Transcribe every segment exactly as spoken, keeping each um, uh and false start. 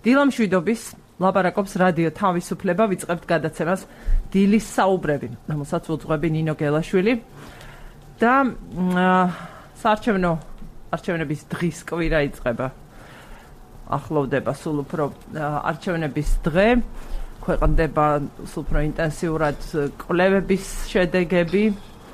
დილამშვიდობის ლაპარაკობს რადიო თავისუფლება, ვიწყებთ გადაცემას დილის საუბრები, რომელსაც უძღვები ნინო გელაშვილი და საარჩევნო არჩევნების დღის კვირა იწყება. ახლოვდება სულ უფრო არჩევნების დღე, ქვეყნდება სულ უფრო ინტენსიურად კვლევების შედეგები.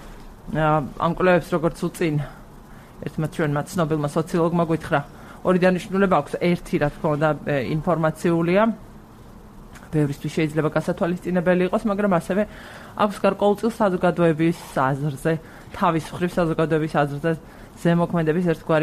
ამ კვლევებს როგორც უწინ ერთმა ჩვენმა ცნობილმა სოციოლოგმა გითხრა, ორი დანიშნულება აქვს. ერთი, რა თქმა უნდა, ინფორმაციულია. ბევრისთვის შეიძლება გასათვალისწინებელი იყოს, მაგრამ ასევე აქვს გარკვეულწილ საზოგადოების აზრზე, თავის მხრივ საზოგადოების აზრზე ზემოქმედების ერთგვარი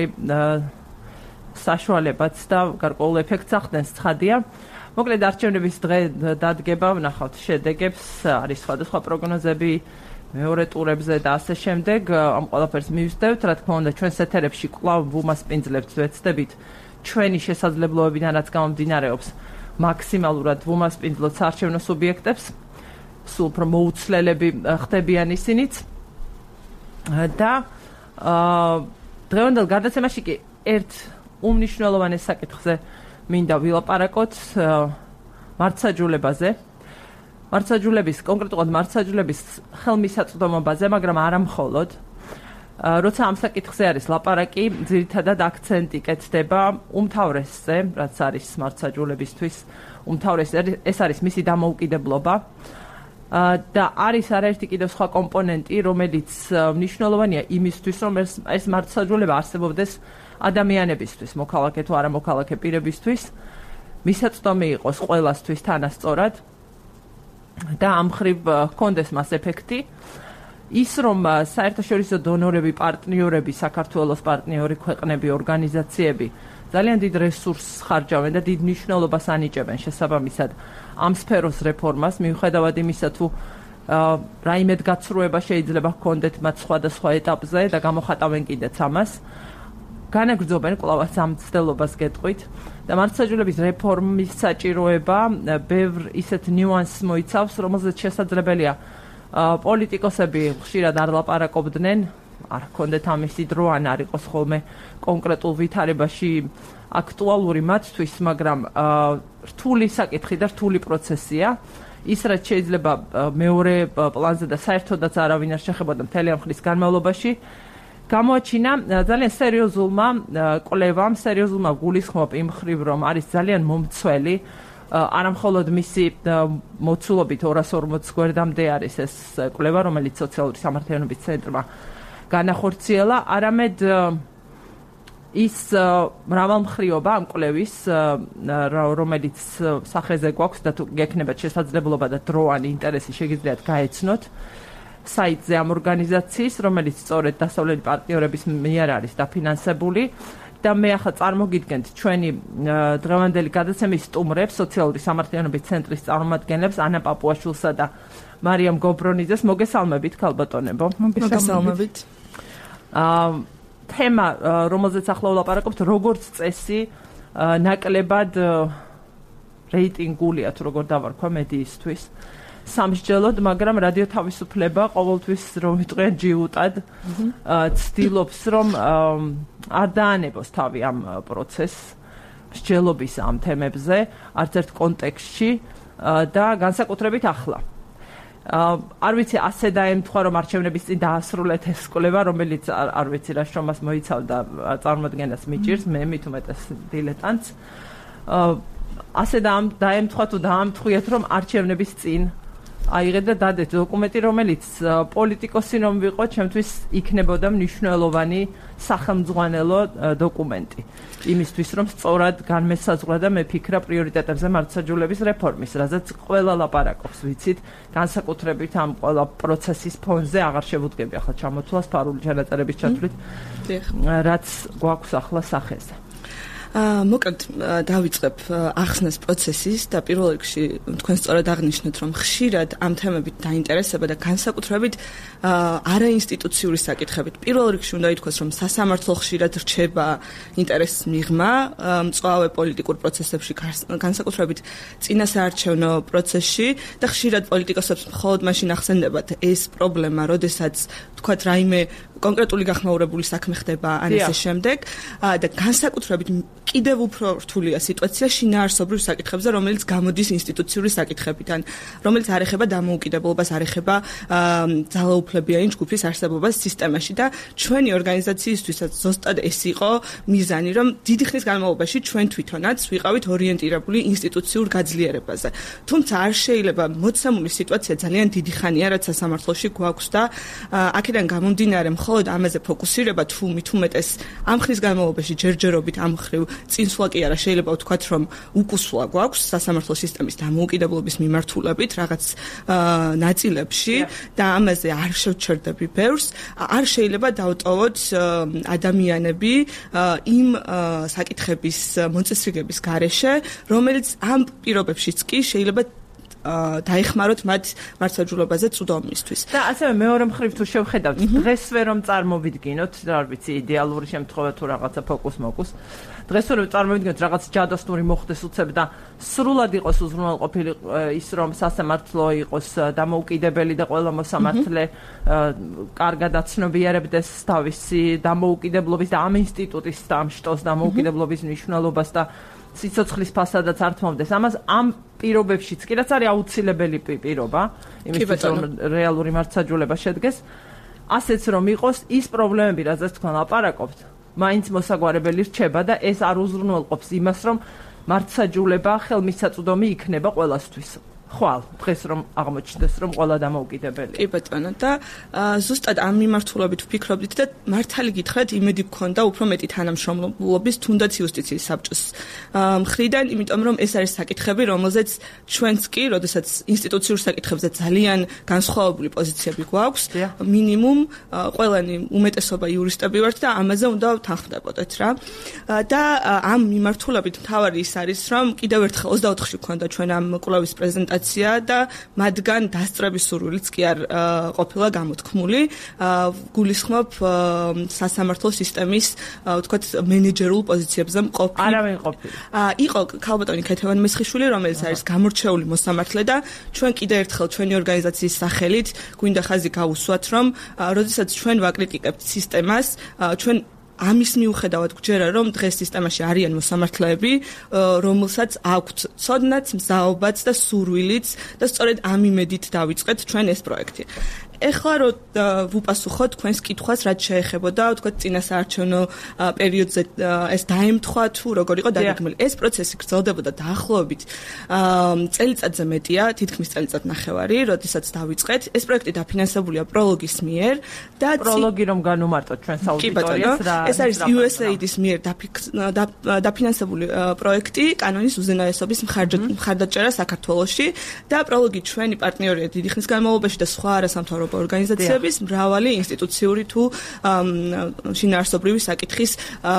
საშუალებაც და გარკვეულ ეფექტს ახდენს, ცხადია. მოკლედ არჩევნების დღე დადგება, ვნახავთ შედეგებს, არის სხვადასხვა პროგნოზები მეორე ტურებზე და ასე შემდეგ. ამ ყველაფერს მივსდევთ, რა თქმა უნდა, ჩვენს ეთერებში კვლავ ვუმასპინძლებთ, ვეცდებით ჩვენი შესაძლებლობებიდან, რაც გამომდინარეობს, მაქსიმალურად ვუმასპინძლოთ საარჩევნო სუბიექტებს, სულ უფრო მოუცლელები ხდებიან ისინიც. და დღევანდელ გადაცემაში კი ერთ უმნიშვნელოვანეს საკითხზე მინდა ვილაპარაკოთ, მართლმსაჯულებაზე. მართლმსაჯულების, კონკრეტულად მართლმსაჯულების ხელმისაწვდომობაზე, მაგრამ არა მხოლოდ. როცა ამ საკითხზე არის ლაპარაკი, ძირითადად აქცენტი კეთდება უმთავრესზე, რაც არის მართლმსაჯულებისთვის, უმთავრესი ეს არის მისი დამოუკიდებლობა. და არის არაერთი კიდევ სხვა კომპონენტი, რომელიც მნიშვნელოვანია იმისთვის, რომ ეს მართლმსაჯულება არსებობდეს ადამიანებისთვის, მოქალაქე თუ არა მოქალაქე პირებისთვის, მისაწვდომი იყოს ყველასთვის თანასწორად და ამ მხრივ ჰქონდეს მას ეფექტი, ის რომ საერთაშორისო დონორები, პარტნიორები, საქართველოს პარტნიორი ქვეყნები, ორგანიზაციები ძალიან დიდ რესურსს ხარჯავენ და დიდ მნიშვნელობას ანიჭებენ შესაბამისად ამ სფეროს რეფორმას, მიუხედავად იმისა, თუ რაიმე გაცრუება შეიძლება ჰქონდეთ მათ სხვადასხვა ეტაპზე და გამოხატავენ კიდეც ამას. განაგრძობენ კვლავაც ამ ცდელობას გეტყვით და მართლმსაჯულების რეფორმის საჭიროება ბევრ ისეთ ნიუანსს მოიცავს, რომელზეც შესაძლებელია პოლიტიკოსები ხშირად არ ლაპარაკობდნენ, არ ჰქონდეთ ამისი დრო, ან არ იყოს ხოლმე კონკრეტულ ვითარებაში აქტუალური მათთვის, მაგრამ რთული საკითხი და რთული პროცესია. ის, რაც შეიძლება მეორე პლანზე და საერთოდაც არავინ არ შეხებოდა მთელი ამ ხნის განმავლობაში, გამოაჩინა ძალიან სერიოზულმა კვლევამ, სერიოზულმა გულისხმობ იმ მხრივ, რომ არის ძალიან მომცველი, არა მხოლოდ მისი მოცულობით ორას ორმოც გვერდამდე არის ეს კვლევა, რომელიც სოციალური სამართლიანობის ცენტრმა განახორციელა, არამედ ის მრავალმხრივობა ამ კვლევის, რომელიც სახეზე გვაქვს და თუ გექნებათ შესაძლებლობა და დრო ან ინტერესი შეგიძლიათ გაეცნოთ საიტზე ამ ორგანიზაციის, რომელიც სწორედ დასავლელი პარტნიორების მიერ არის დაფინანსებული და მე ახლა წარმოგიდგენთ ჩვენი დღევანდელი გადაცემის სტუმრებს, სოციალური სამართლიანობის ცენტრის წარმომადგენლებს, ანა პაპუაშვილსა და მარიამ გობრონიძეს. მოგესალმებით, ქალბატონებო. მოგესალმებით. თემა, რომელზეც ახლა ვლაპარაკობთ, როგორც წესი, ნაკლებად რეიტინგულია, თუ როგორ დავარქვა მედიისთვის. სამსჯელოდ, მაგრამ რადიო თავისუფლება ყოველთვის რომ ვიტყვიან ჯიუტად, ცდილობს რომ არ დაანებოს თავი ამ პროცესს, მსჯელობის ამ თემებზე, არც ერთ კონტექსტში და განსაკუთრებით ახლა. არ ვიცი, ასე დაემთხვა, რომ არჩევნების წინ დაასრულეთ ეს კვლევა, რომელიც არ ვიცი რა შრომას მოიცავდა, წარმოადგენას მიჭირს, მე მით უმეტეს დილეტანტს. ასე დაემთხვა თუ დაამთხვიეთ, რომ არჩევნების წინ აიღეთ და დადეთ დოკუმენტი, რომელიც პოლიტიკოსი რომ ვიყო, ჩემთვის იქნებოდა მნიშვნელოვანი სახელმძღვანელო დოკუმენტი. იმისთვის, რომ სწორად განმესაზღვრა და მეფიქრა პრიორიტეტებზე მართლმსაჯულების რეფორმის, რაზეც ყველა ლაპარაკობს, ვიცით, განსაკუთრებით ამ ყველა პროცესის ფონზე აღარ შევუდგები ახლა ჩამოთვლას ფარული ჩანაწერების ჩათვლით, რაც გვაქვს ახლა სახეზე. მოკლედ დავიწყებ ახსნას პროცესის და პირველ რიგში თქვენ სწორად აღნიშნეთ, რომ ხშირად ამ თემებით დაინტერესება და განსაკუთრებით არაინსტიტუციური საკითხებით. პირველ რიგში უნდა ითქვას, რომ სასამართლო ხშირად რჩება ინტერესის მიღმა მწვავე პოლიტიკურ პროცესებში, განსაკუთრებით წინასაარჩევნო პროცესში და ხშირად პოლიტიკოსებს მხოლოდ მაშინ ახსენდებათ ეს პრობლემა, როდესაც თქვათ რაიმე კონკრეტული გახმაურებული საქმე ხდება ან ესე შემდეგ და განსაკუთრებით კიდევ უფრო რთულია სიტუაცია შინაარსობრივ საკითხებზე, რომელიც გამოდის ინსტიტუციური საკითხებიდან, რომელიც არ ეხება დამოუკიდებლობას, არ ეხება ძალაუფლებიანი ჯგუფის არსებობას სისტემაში და ჩვენი ორგანიზაციისთვისაც ზუსტად ეს იყო მიზანი, რომ დიდი ხნის განმავლობაში ჩვენ თვითონაც ვიყავით ორიენტირებული ინსტიტუციურ გაძლიერებაზე. თუმცა არ შეიძლება მოცემული სიტუაცია ძალიან დიდი ხანია, რაც სასამართლოში გვაქვს და აქედან გამომდინარე მხოლოდ ამაზე ფოკუსირება თუ მით უმეტეს ამ ხნის განმავლობაში ჯერჯერობით ამ ხრივ წინსვლა კი არა, შეიძლება ვთქვათ, რომ უკუსვლა გვაქვს სასამართლო სისტემის დამოუკიდებლობის მიმართულებით რაღაც ნაწილებში და ამაზე არ შევჩერდები ბევრს, არ შეიძლება დავტოვოთ ადამიანები იმ საკითხების მოწესრიგების გარეშე, რომელიც ამ პირობებშიც კი შეიძლება დაეხმაროთ მათ მართლმსაჯულებაზე წვდომისთვის. და ასევე მეორე მხრივ თუ შევხედავთ, დღესვე რომ წარმოვიდგინოთ, რა ვიცი, იდეალური შემთხვევა თუ რაღაცა ფოკუს-მოკუს, დღესვე რომ წარმოვიდგინოთ რაღაც ჯადოსნური მოხდეს უცებ და სრულად იყოს უზრუნველყოფილი ის რომ სასამართლო იყოს დამოუკიდებელი და ყველა მოსამართლე კარგად აცნობიერებდეს თავისი დამოუკიდებლობის და ამ ინსტიტუტის და ამ შტოს დამოუკიდებლობის მნიშვნელობას და სიცოცხლის ფასადაც არ თმობდეს. ამას ამ პირობებშიც კი რაც არის აუცილებელი პირობა, იმისთვის რომ რეალური მართლმსაჯულება შედგეს, ასეც რომ იყოს ის პრობლემები, რაზეც თქვენ ლაპარაკობთ, მაინც მოსაგვარებელი რჩება და ეს არ უზრუნველყოფს იმას, რომ მართლმსაჯულება ხელმისაწვდომი იქნება ყველასთვის. ხვალ დღეს რომ აღმოჩნდეს რომ ყველა დამოუკიდებელი. კი ბატონო და ზუსტად ამ მიმართულებით ვფიქრობდით და მართალი გითხრათ იმედი გქონდა უფრო მეტი თანამშრომლობის თუნდაც იუსტიციის საბჭოს მხრიდან, იმიტომ რომ ეს არის საკითხები, რომელზეც ჩვენც კი, როდესაც ინსტიტუციურ საკითხებზე ძალიან განსხვავებული პოზიციები გვაქვს, მინიმუმ ყველანი უმეტესობა იურისტები ვართ და ამაზე უნდა თანხმდებოდეთ რა. და ამ მიმართულებით მთავარი ის არის, რომ კიდევ ერთხელ ოცდაოთხში გქონდა ჩვენ ამ კვლევის პრეზენტაცია და მათგან დასწრების სურვილიც კი არ ყოფილა გამოთქმული. გულისხმობ სასამართლო სისტემის ვთქვათ მენეჯერულ პოზიციებზე მყოფი. არავინ ყოფილი. იყო ქალბატონი ქეთევან მესხიშვილი, რომელიც არის გამორჩეული მოსამართლე და ჩვენ კიდევ ერთხელ ჩვენი ორგანიზაციის სახელით გვინდა ხაზი გავუსვათ, რომ როდესაც ჩვენ ვაკრიტიკებთ სისტემას, ჩვენ ამის მიუხედავად გვჯერა რომ დღეს სისტემაში არიან მოსამართლეები, რომელსაც აქვთ ცოდნაც, მზაობაც და სურვილიც და სწორედ ამ იმედით დავიწყეთ ჩვენ ეს პროექტი. ეხლა რო ვუპასუხოთ თქვენს კითხვას, რაც შეეხებოდა, ვთქვათ, წინასაარჩევნო პერიოდზე ეს დაემთხვა თუ როგორ იყო დაგეგმილი. ეს პროცესი გრძელდებოდა დაახლოებით წელიწადზე მეტია, თითქმის წელიწად ნახევარი, როდესაც დავიწყეთ. ეს პროექტი დაფინანსებულია პროლოგის მიერ და პროლოგი რომ განუმარტოთ ჩვენს აუდიტორიას რა. ეს არის იუ ეს έი დის მიერ დაფინანსებული პროექტი კანონის უზენაესობის მხარდაჭერა საქართველოში და პროლოგი ჩვენი პარტნიორია დიდი ხნის განმავლობაში და სხვა არასამთავრობო ორგანიზაციების მრავალი ინსტიტუციური თუ შინაარსობრივი საკითხის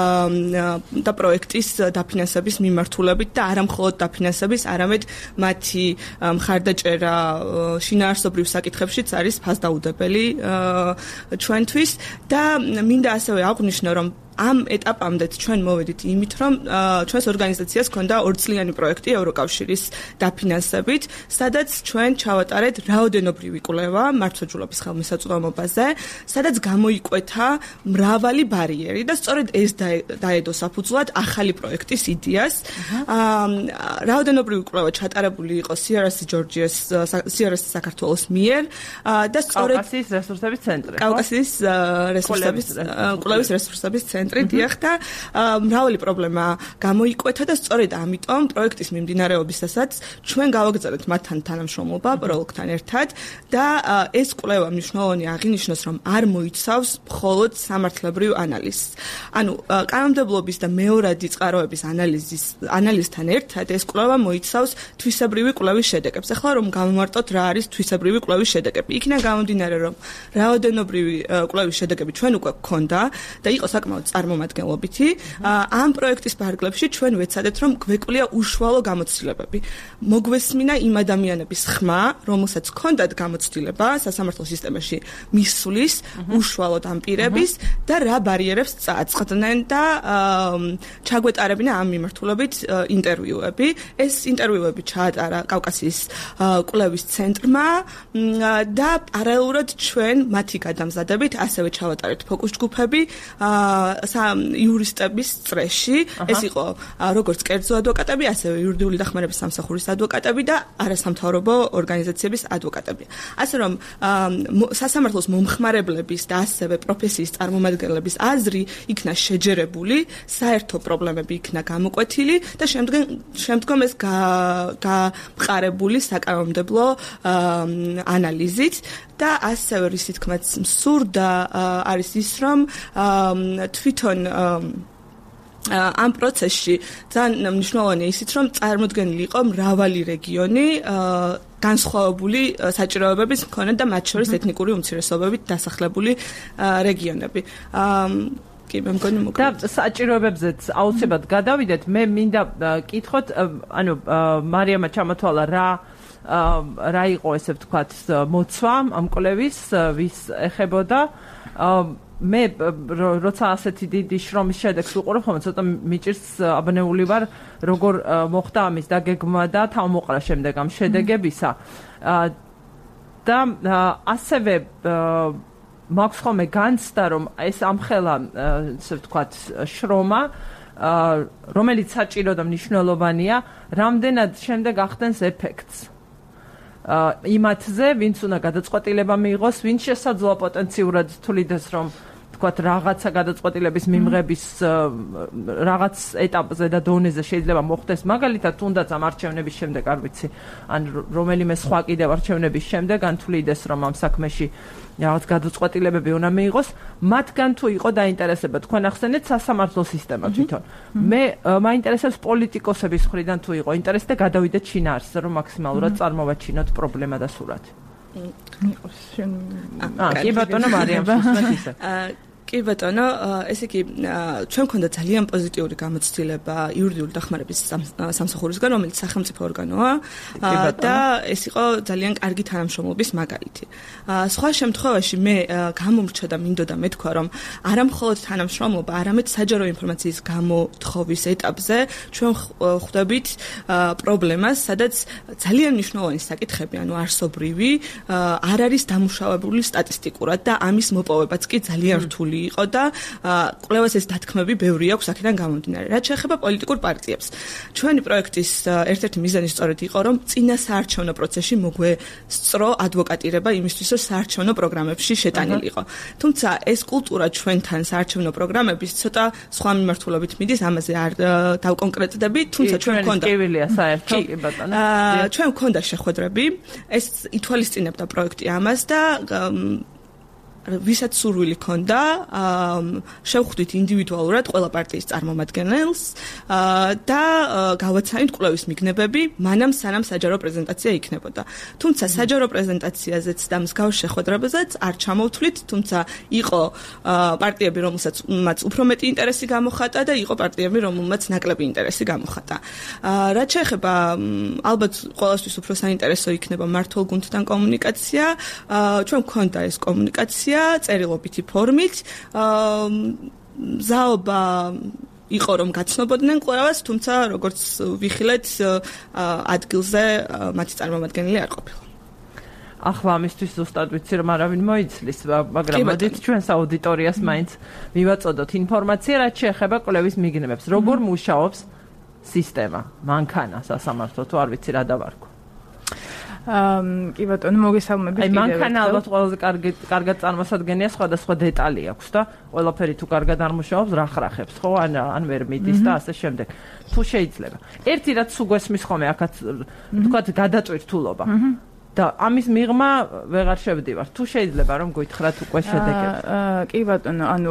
და პროექტის დაფინანსების მიმართულებით და არა მხოლოდ დაფინანსების, არამედ მათი მხარდაჭერა შინაარსობრივ საკითხებშიც არის ფასდაუდებელი ჩვენთვის და მინდა ასევე აღვნიშნო, რომ ამ ეტაპამდეც ჩვენ მოვედით იმით, რომ ჩვენს ორგანიზაციას ჰქონდა ორწლიანი პროექტი ევროკავშირის დაფინანსებით, სადაც ჩვენ ჩავატარეთ რაოდენობრივი კვლევა მართლმსაჯულების ხელმისაწვდომობაზე, სადაც გამოიკვეთა მრავალი ბარიერი და სწორედ ეს დაედო საფუძვლად ახალი პროექტის იდეას. რაოდენობრივი კვლევა ჩატარებული იყო სი არ ეს ჯორჯიას სი არ ეს საქართველოს მიერ და სწორედ კავკასიის რესურსების ცენტრი. კავკასიის რესურსების კვლევის რესურსების ცენტრი. დიახ და მრავალი პრობლემა გამოიკვეთა და სწორედ ამიტომ პროექტის მიმდინარეობისასაც ჩვენ გავაგრძელებთ მათთან თანამშრომლობა პროლოგთან ერთად და ეს კვლევა მნიშვნელოვანი აღინიშნოს, რომ არ მოიცავს მხოლოდ სამართლებრივ ანალიზს. ანუ კანონმდებლობის და მეორადი წყაროების ანალიზის ანალიზთან ერთად ეს კვლევა მოიცავს თვისებრივი კვლევის შედეგებს. ახლა რომ გამომარტოთ რა არის თვისებრივი კვლევის შედეგები. იქიდან გამომდინარე, რომ რაოდენობრივი კვლევის შედეგები ჩვენ უკვე გვქონდა და იყო საკმაოდ წარმომადგენლობითი. ამ პროექტის ფარგლებში ჩვენ ვეცადეთ, რომ გვეკვлия უშუალო გამოცდილებები. მოგვესმინა იმ ადამიანების ხმა, რომელსაც ჰქონდათ გამოცდილება სასამართლო სისტემაში მისვლის უშუალოდ ამ პირების და რა ბარიერებს წააწყდნენ და ჩაგვეტარებინა ამ მიმართულებით ინტერვიუები. ეს ინტერვიუები ჩაატარა კავკასიის კვლევის ცენტრმა და პარალელურად ჩვენ მათი გადამზადებით ასევე ჩავატარეთ ფოკუს ჯგუფები იურისტების წრეში. ეს იყო როგორც კერძო ადვოკატები, ასევე იურიდიული დახმარების სამსახურის ადვოკატები და არასამთავრობო ორგანიზაციების ადვოკატები. ასე რომ სასამართლოს მომხმარებლების და ასევე პროფესიის წარმომადგენლების აზრი იქნა შეჯერებული, საერთო პრობლემები იქნა გამოკვეთილი და შემდგომ შემდგომ ეს გამყარებული საკანონმდებლო ანალიზით და ასევე რისი თქმაც მსურდა არის ის, რომ თვითონ ამ პროცესში ძალიან მნიშვნელოვანია ისიც, რომ წარმოდგენილი იყო მრავალი რეგიონი განსხვავებული საჭიროებების მქონე და მათ შორის ეთნიკური უმცირესობებით დასახლებული რეგიონები. კი, მე მგონი მოკლა. და საჭიროებებზეც აუცილებლად გადავიდეთ. მე მინდა კითხოთ, ანუ მარიამა ჩამოთვალა რა რა იყო ესე ვთქვათ მოცვა ამ კვლევის, ვის ეხებოდა. მე როცა ასეთი დიდი შრომის შედეგს ვუყურებ, ხომ ცოტა მიჭირს აბნეული ვარ, როგორ მოხდა ამის დაგეგმა და თავმოყრა შემდეგ ამ შედეგებისა. და ასევე მაქვს ხოლმე განცდა, რომ ეს ამხელა, ესე ვთქვათ, შრომა, რომელიც საჭირო და მნიშვნელოვანია, რამდენად შემდეგ ახდენს ეფექტს. იმათზე, ვინც უნდა გადაწყვეტილება მიიღოს, ვინც შესაძლოა პოტენციურად თვლიდეს, რომ თქვათ რაღაცა გადაწყვეტილების მიღების რაღაც ეტაპზე და დონეზე შეიძლება მოხდეს, მაგალითად, თუნდაც ამ არჩევნების შემდეგ, არ ვიცი, ან რომელიმე სხვა კიდევ არჩევნების შემდეგ, ან თვლიდეს, რომ ამ საქმეში რაღაც გადაწყვეტილებები უნდა მიიღოს, მათგან თუ იყო დაინტერესება, თქვენ ახსენეთ სასამართლო სისტემა თვითონ. მე მაინტერესებს პოლიტიკოსების მხრიდან თუ იყო ინტერესი და გადავიდეთ შინაარსზე, რომ მაქსიმალურად წარმოვაჩინოთ პრობლემა და სურათი. აა, კი ბატონო მარიამ, ისე. კი ბატონო, ესე იგი, ჩვენ გვქონდა ძალიან პოზიტიური გამოცდილება იურიდიული დახმარების სამსახურისგან, რომელიც სახელმწიფო ორგანოა და ეს იყო ძალიან კარგი თანამშრომლობის მაგალითი. სხვა შემთხვევაში მე გამომრჩა და მინდოდა მეთქვა, რომ არა მხოლოდ თანამშრომლობა, არამედ საჯარო ინფორმაციის გამოთხოვის ეტაპზე ჩვენ ხვდებით პრობლემას, სადაც ძალიან მნიშვნელოვანი საკითხები, ანუ არსობრივი, არ არის დამუშავებული სტატისტიკურად და ამის მოპოვებაც კი ძალიან რთული იყო და კვლევას ეს დათქმები ბევრი აქვს აქედან გამომდინარე. რაც შეეხება პოლიტიკურ პარტიებს. ჩვენი პროექტის ერთ-ერთი მიზანი სწორედ იყო, რომ წინა საარჩევნო პროცესში მოგვესწრო ადვოკატირება იმისთვის, რომ საარჩევნო პროგრამებში შეტანილიყო. თუმცა ეს კულტურა ჩვენთან საარჩევნო პროგრამების ცოტა სხვა მიმართულებით მიდის, ამაზე არ დავკონკრეტდები, თუმცა ჩვენ გვქონდა კივილია საერთო კი ბატონო. ჩვენ გვქონდა შეხვედრები, ეს ითვალისწინებდა პროექტი ამას და ვისაც სურვილი ჰქონდა, შევხვდით ინდივიდუალურად ყველა პარტიის წარმომადგენელს და გავაცანით კვლევის მიგნებები, მანამ სანამ საჯარო პრეზენტაცია იქნებოდა. თუმცა საჯარო პრეზენტაციაზეც და მსგავს შეხვედრებაზეც არ ჩამოვთვლით, თუმცა იყო პარტიები, რომელსაც მათ უფრო მეტი ინტერესი გამოხატა და იყო პარტიები, რომელმაც ნაკლები ინტერესი გამოხატა. რაც შეეხება ალბათ ყველასთვის უფრო საინტერესო იქნება მმართველ გუნდთან კომუნიკაცია, ჩვენ გვქონდა ეს კომუნიკაცია წერილობითი ფორმით, ზაობა იყო რომ გაცნობოდნენ კვლევას, თუმცა როგორც ვიხილეთ, ადგილზე მათი წარმომადგენელი არ ყოფილა. ახლა ამისთვის ზუსტად ვიცი რომ არავინ მოიცლის, მაგრამ მოდით ჩვენს აუდიტორიას მაინც მივაწოდოთ ინფორმაცია, რაც შეეხება კვლევის მიგნებებს. როგორ მუშაობს სისტემა, მანქანა სასამართლო, თუ არ ვიცი რა დავარქვა. აა კი ბატონო, მოგესალმებით კიდევ. აი მანქანა ალბათ ყველაზე კარგი კარგად წარმოსადგენია, სხვადასხვა დეტალი აქვს და ყველაფერი თუ კარგად არ მუშაობს, რა ხრახებს, ხო? ან ან ვერ მიდის და ასე შემდეგ. თუ შეიძლება. ერთი რაც უგვესმის ხოლმე, აქაც თქვათ გადაწვირთულობა. და ამის მიღმა ვეღარ შევდივარ. თუ შეიძლება რომ გითხრათ უკვე შედეგები. კი ბატონო, ანუ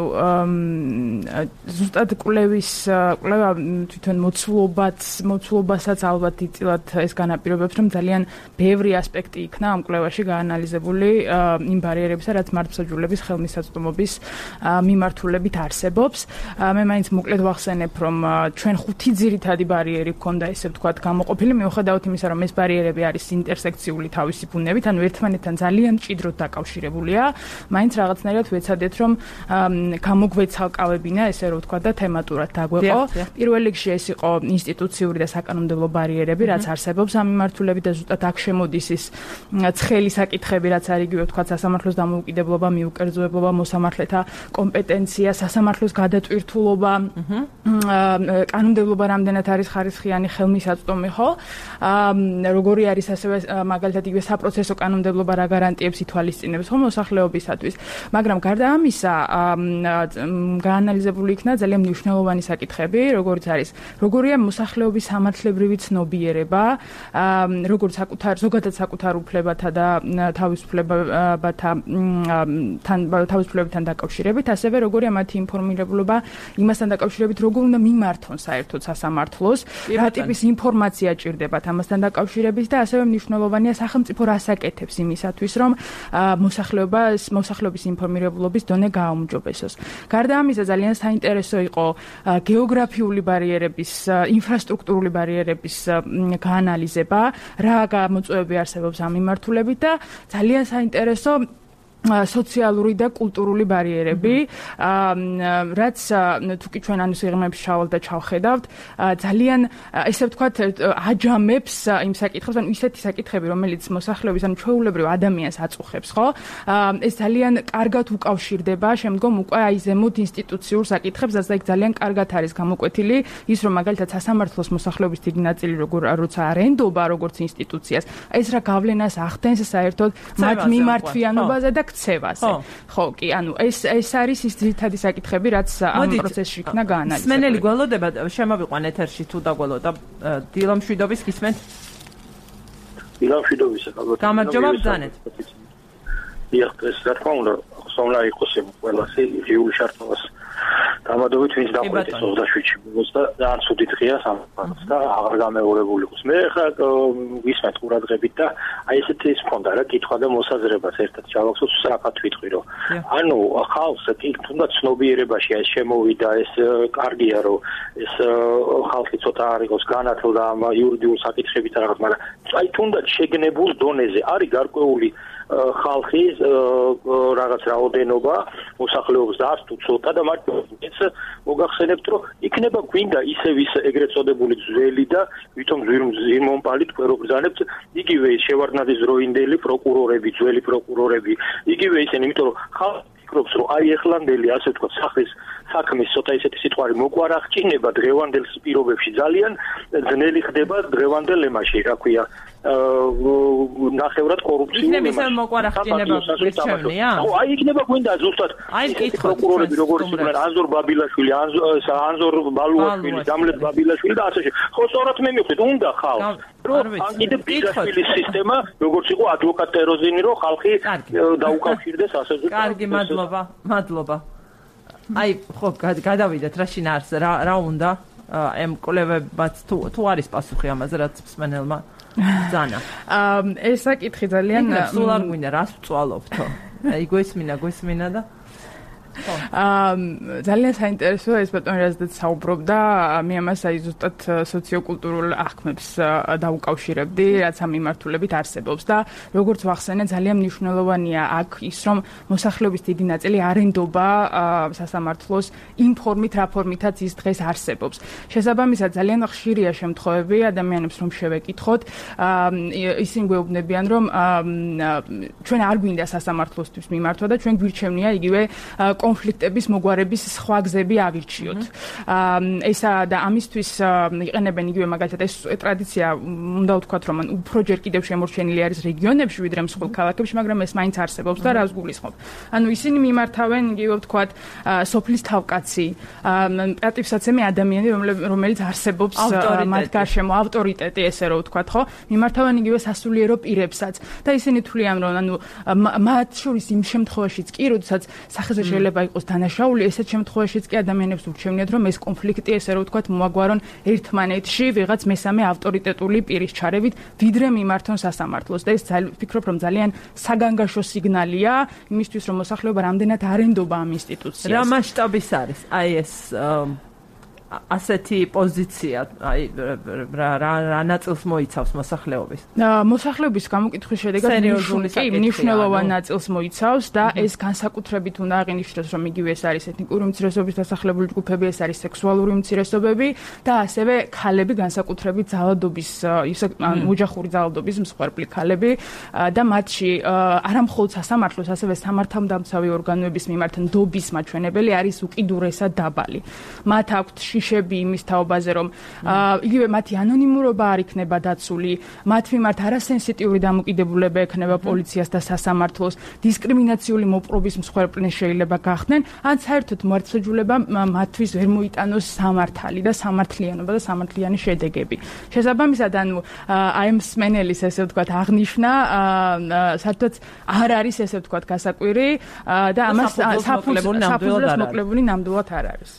ზუსტად კვლევის კვლევა თვითონ მოცულობაც, მოცულობასაც ალბათ იწილად ეს განაპირობებს, რომ ძალიან ბევრი ასპექტი იქნა ამ კვლევაში გაანალიზებული იმ ბარიერებისა, რაც მართლმსაჯულების ხელმისაწვდომობის მიმართულებით არსებობს. მე მაინც მოკლედ ვახსენებ, რომ ჩვენ ხუთი ძირითადი ბარიერი გქონდა, ესე ვთქვათ, გამოყოფილი, მიუხედავად იმისა, რომ ეს ბარიერები არის ინტერსექციული თავისი ბუნებით, ანუ ერთმანეთთან ძალიან მჭიდროდ დაკავშირებულია, მაინც რაღაცნაირად ვეცადეთ, რომ გამოგვეცალკავებინა, ესე რომ ვთქვათ და თემატურად დაგვეყო. პირველ რიგში ეს იყო ინსტიტუციური და საკანონმდებლო ბარიერები, რაც არსებობს ამ მიმართულებით და ზუსტად აქ შემოდის ის ცხელი საკითხები, რაც არის იგივე ვთქვათ სასამართლოს დამოუკიდებლობა, მიუკერძოებობა, მოსამართლეთა კომპეტენცია, სასამართლოს გადატვირთულობა, კანონმდებლობა რამდენად არის ხარისხიანი ხელმისაწვდომი, ხო? როგორი არის ასევე მაგალითად იგივე საპროცესო კანონმდებლობა რა გარანტიებს ითვალისწინებს ხო მოსახლეობისათვის. მაგრამ გარდა ამისა, გაანალიზებული იქნა ძალიან მნიშვნელოვანი საკითხები, როგორც არის, როგორია მოსახლეობის სამართლებრივი ცნობიერება, როგორც საკუთარ ზოგადად საკუთარ უფლებათა და თავისუფლებათა თან თავისუფლებებთან დაკავშირებით, ასევე როგორია მათი ინფორმირებულობა იმასთან დაკავშირებით, როგორ უნდა მიმართონ საერთოდ სასამართლოს, რა ტიპის ინფორმაცია ჭირდებათ ამასთან დაკავშირებით და ასევე მნიშვნელოვანია სახელმწიფო რას აკეთებს იმისათვის, რომ მოსახლეობას მოსახლეობის ინფორმირებულობის დონე გააუმჯობესოს. გარდა ამისა, ძალიან საინტერესო იყო გეოგრაფიული ბარიერების, ინფრასტრუქტურული ბარიერების გაანალიზება, რა გამოწვევები არსებობს ამ მიმართულებით და ძალიან საინტერესო სოციალური და კულტურული ბარიერები, რაც თუ კი ჩვენ ამისიღრმებში ჩავალთ და ჩავხედავთ, ძალიან ესე ვთქვათ აჯამებს იმ საკითხებს, ანუ ისეთი საკითხები, რომელიც მოსახლეობის ან ჩვეულებრივ ადამიანს აწუხებს, ხო? ეს ძალიან კარგად უკავშირდება შემდგომ უკვე აი ზემოთ ინსტიტუციურ საკითხებს, რაც იქ ძალიან კარგად არის გამოკვეთილი, ის რომ მაგალითად სასამართლოს მოსახლეობის დიდი ნაწილი როგორ როცა არენდობა როგორც ინსტიტუციას, ეს რა გავლენას ახდენს საერთოდ მათ მიმართვიანობაზე და ქცევაზე. ხო, კი, ანუ ეს ეს არის ის ძირითადი საკითხები, რაც ამ პროცესში იქნა გაანალიზებული. სმენელი გველოდება, შემოვიყვან ეთერში თუ დაგველოდა დილამშვიდობის გისმენთ? დილამშვიდობისა, ალბათ. გამარჯობა ბრძანეთ. დიახ, ეს რა თქმა უნდა, ხსოვნა იყოს იმ ყველასე იური შარტოვას დამადობით ვინც დაყვეთ ოცდაშვიდში და ძალიან ცუდი დღეა სამყაროს და აღარ გამეორებული იყოს. მე ხა ვისმენთ ყურადღებით და აი ესეთი ის მქონდა რა კითხვა და მოსაზრებას ერთად ჩავახსოვს სწრაფად ვიტყვი რომ ანუ ხალხს კი თუნდაც ცნობიერებაში ეს შემოვიდა ეს კარგია რომ ეს ხალხი ცოტა არ იყოს განათლდა ამ იურიდიულ საკითხებით რაღაც მაგრამ აი თუნდაც შეგნებულ დონეზე არის გარკვეული ხალხის რაღაც რაოდენობა მოსახლეობის და არც თუ ცოტა და მათ მოგახსენებთ რომ იქნება გვინდა ისევ ის ეგრეთ წოდებული ძველი და ვითომ ზირმონპალი თქვენ რო ბრძანებთ იგივე შევარდნაძის დროინდელი პროკურორები ძველი პროკურორები იგივე ისინი იმიტომ რომ ხალხი ფიქრობს რომ აი ეხლანდელი ასე ვთქვათ სახლის საქმის ცოტა ისეთი სიტყვარი მოკვარაღჭინება დღევანდელ პირობებში ძალიან ძნელი ხდება დღევანდელ ემაში რა ქვია ნახევრად კორუფციულ ემაში. იქნება მოკვარაღჭინება გვირჩევნია? ხო, აი იქნება გვინდა ზუსტად ეს პროკურორები როგორც იყვნენ ანზორ ბაბილაშვილი, ანზორ ბალუაშვილი, დამლეთ ბაბილაშვილი და ასე შემდეგ. ხო, სწორად მე მივხვდით, უნდა ხალხს რომ კიდე ბიძაშვილის სისტემა როგორც იყო ადვოკატ ტეროზინი რომ ხალხი დაუკავშირდეს ასე ზუსტად. კარგი, მადლობა, მადლობა. აი, ხო, გადავიდეთ რა შინაარს, რა რა უნდა ამ კვლევებაც თუ თუ არის პასუხი ამაზე, რაც მსმენელმა ბრძანა. ეს საკითხი ძალიან სულ არ გვინდა რას ვწვალობთო. აი, გვესმინა, გვესმინა და აა ძალიან საინტერესოა ეს ბატონი რაზეც საუბრობდა, მე ამას აი ზუსტად სოციოკულტურულ აღქმებს დაუკავშირებდი, რაც ამ მიმართულებით არსებობს და როგორც ვახსენე, ძალიან მნიშვნელოვანია აქ ის, რომ მოსახლეობის დიდი ნაწილი არენდობა სასამართლოს იმ ფორმით, რა ფორმითაც ის დღეს არსებობს. შესაბამისად, ძალიან ხშირია შემთხვევები ადამიანებს რომ შევეკითხოთ, ისინი გვეუბნებიან, რომ ჩვენ არ გვინდა სასამართლოსთვის მიმართვა და ჩვენ გვირჩევნია იგივე კონფლიქტების მოგვარების სხვა გზები ავირჩიოთ. ესა და ამისთვის იყენებენ იგივე მაგალითად ეს ტრადიცია უნდა ვთქვათ რომ უფრო ჯერ კიდევ შემორჩენილი არის რეგიონებში ვიდრე მსხვილ ქალაქებში, მაგრამ ეს მაინც არსებობს და რას გულისხმობ. ანუ ისინი მიმართავენ იგივე ვთქვათ სოფლის თავკაცი, პატივსაცემი ადამიანი, რომელიც არსებობს მათ გარშემო, ავტორიტეტი ესე რომ ვთქვათ, ხო? მიმართავენ იგივე სასულიერო პირებსაც და ისინი თვლიან რომ ანუ მათ შორის იმ შემთხვევაშიც კი, როდესაც სახეზე შეიძლება იყოს დანაშაული, ესეთ შემთხვევაშიც კი ადამიანებს ურჩევნიათ რომ ეს კონფლიქტი ესე რომ ვთქვათ მოაგვარონ ერთმანეთში ვიღაც მესამე ავტორიტეტული პირის ჩარევით, ვიდრე მიმართონ სასამართლოს და ეს ვფიქრობ რომ ძალიან საგანგაშო სიგნალია იმისთვის რომ მოსახლეობა რამდენად არ ენდობა ამ ინსტიტუციას. რა მასშტაბის არის აი ეს ასეთი პოზიცია, აი რა რა ნაწილს მოიცავს მოსახლეობის? მოსახლეობის გამოკითხვის შედეგად მნიშვნელოვან ნაწილს მოიცავს და ეს განსაკუთრებით უნდა აღინიშნოს, რომ იგივე ეს არის ეთნიკური უმცირესობის დასახლებული ჯგუფები, ეს არის სექსუალური უმცირესობები და ასევე ქალები განსაკუთრებით ძალადობის, ოჯახური ძალადობის მსხვერპლი ქალები და მათში არა მხოლოდ სასამართლოს, ასევე სამართალდამცავი ორგანოების მიმართ ნდობის მაჩვენებელი არის უკიდურესად დაბალი. მათ აქვთ შიშები იმის თაობაზე, რომ იგივე მათი ანონიმურობა არ იქნება დაცული, მათ მიმართ არასენსიტიური დამოკიდებულება ექნება პოლიციას და სასამართლოს, დისკრიმინაციული მოპყრობის მსხვერპლნი შეიძლება გახდნენ, ან საერთოდ მართლმსაჯულება მათთვის ვერ მოიტანოს სამართალი და სამართლიანობა და სამართლიანი შედეგები. შესაბამისად, ანუ აი ამ სმენელის ესე ვთქვათ აღნიშვნა საერთოდ არ არის ესე ვთქვათ გასაკვირი და ამას საფუძვლად მოკლებული ნამდვილად არ არის.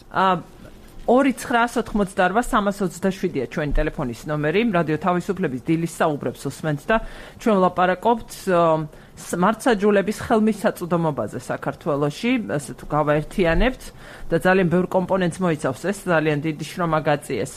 ორი ცხრაას ოთხმოცდაორვა სამას ოცდაშვიდია ჩვენი ტელეფონის ნომერი, რადიო თავისუფლების დილის საუბრებს უსმენთ და ჩვენ ვლაპარაკობთ მართლმსაჯულების ხელმისაწვდომობაზე საქართველოში, ასე თუ გავაერთიანებთ და ძალიან ბევრ კომპონენტს მოიცავს ეს, ძალიან დიდი შრომა გაწიეს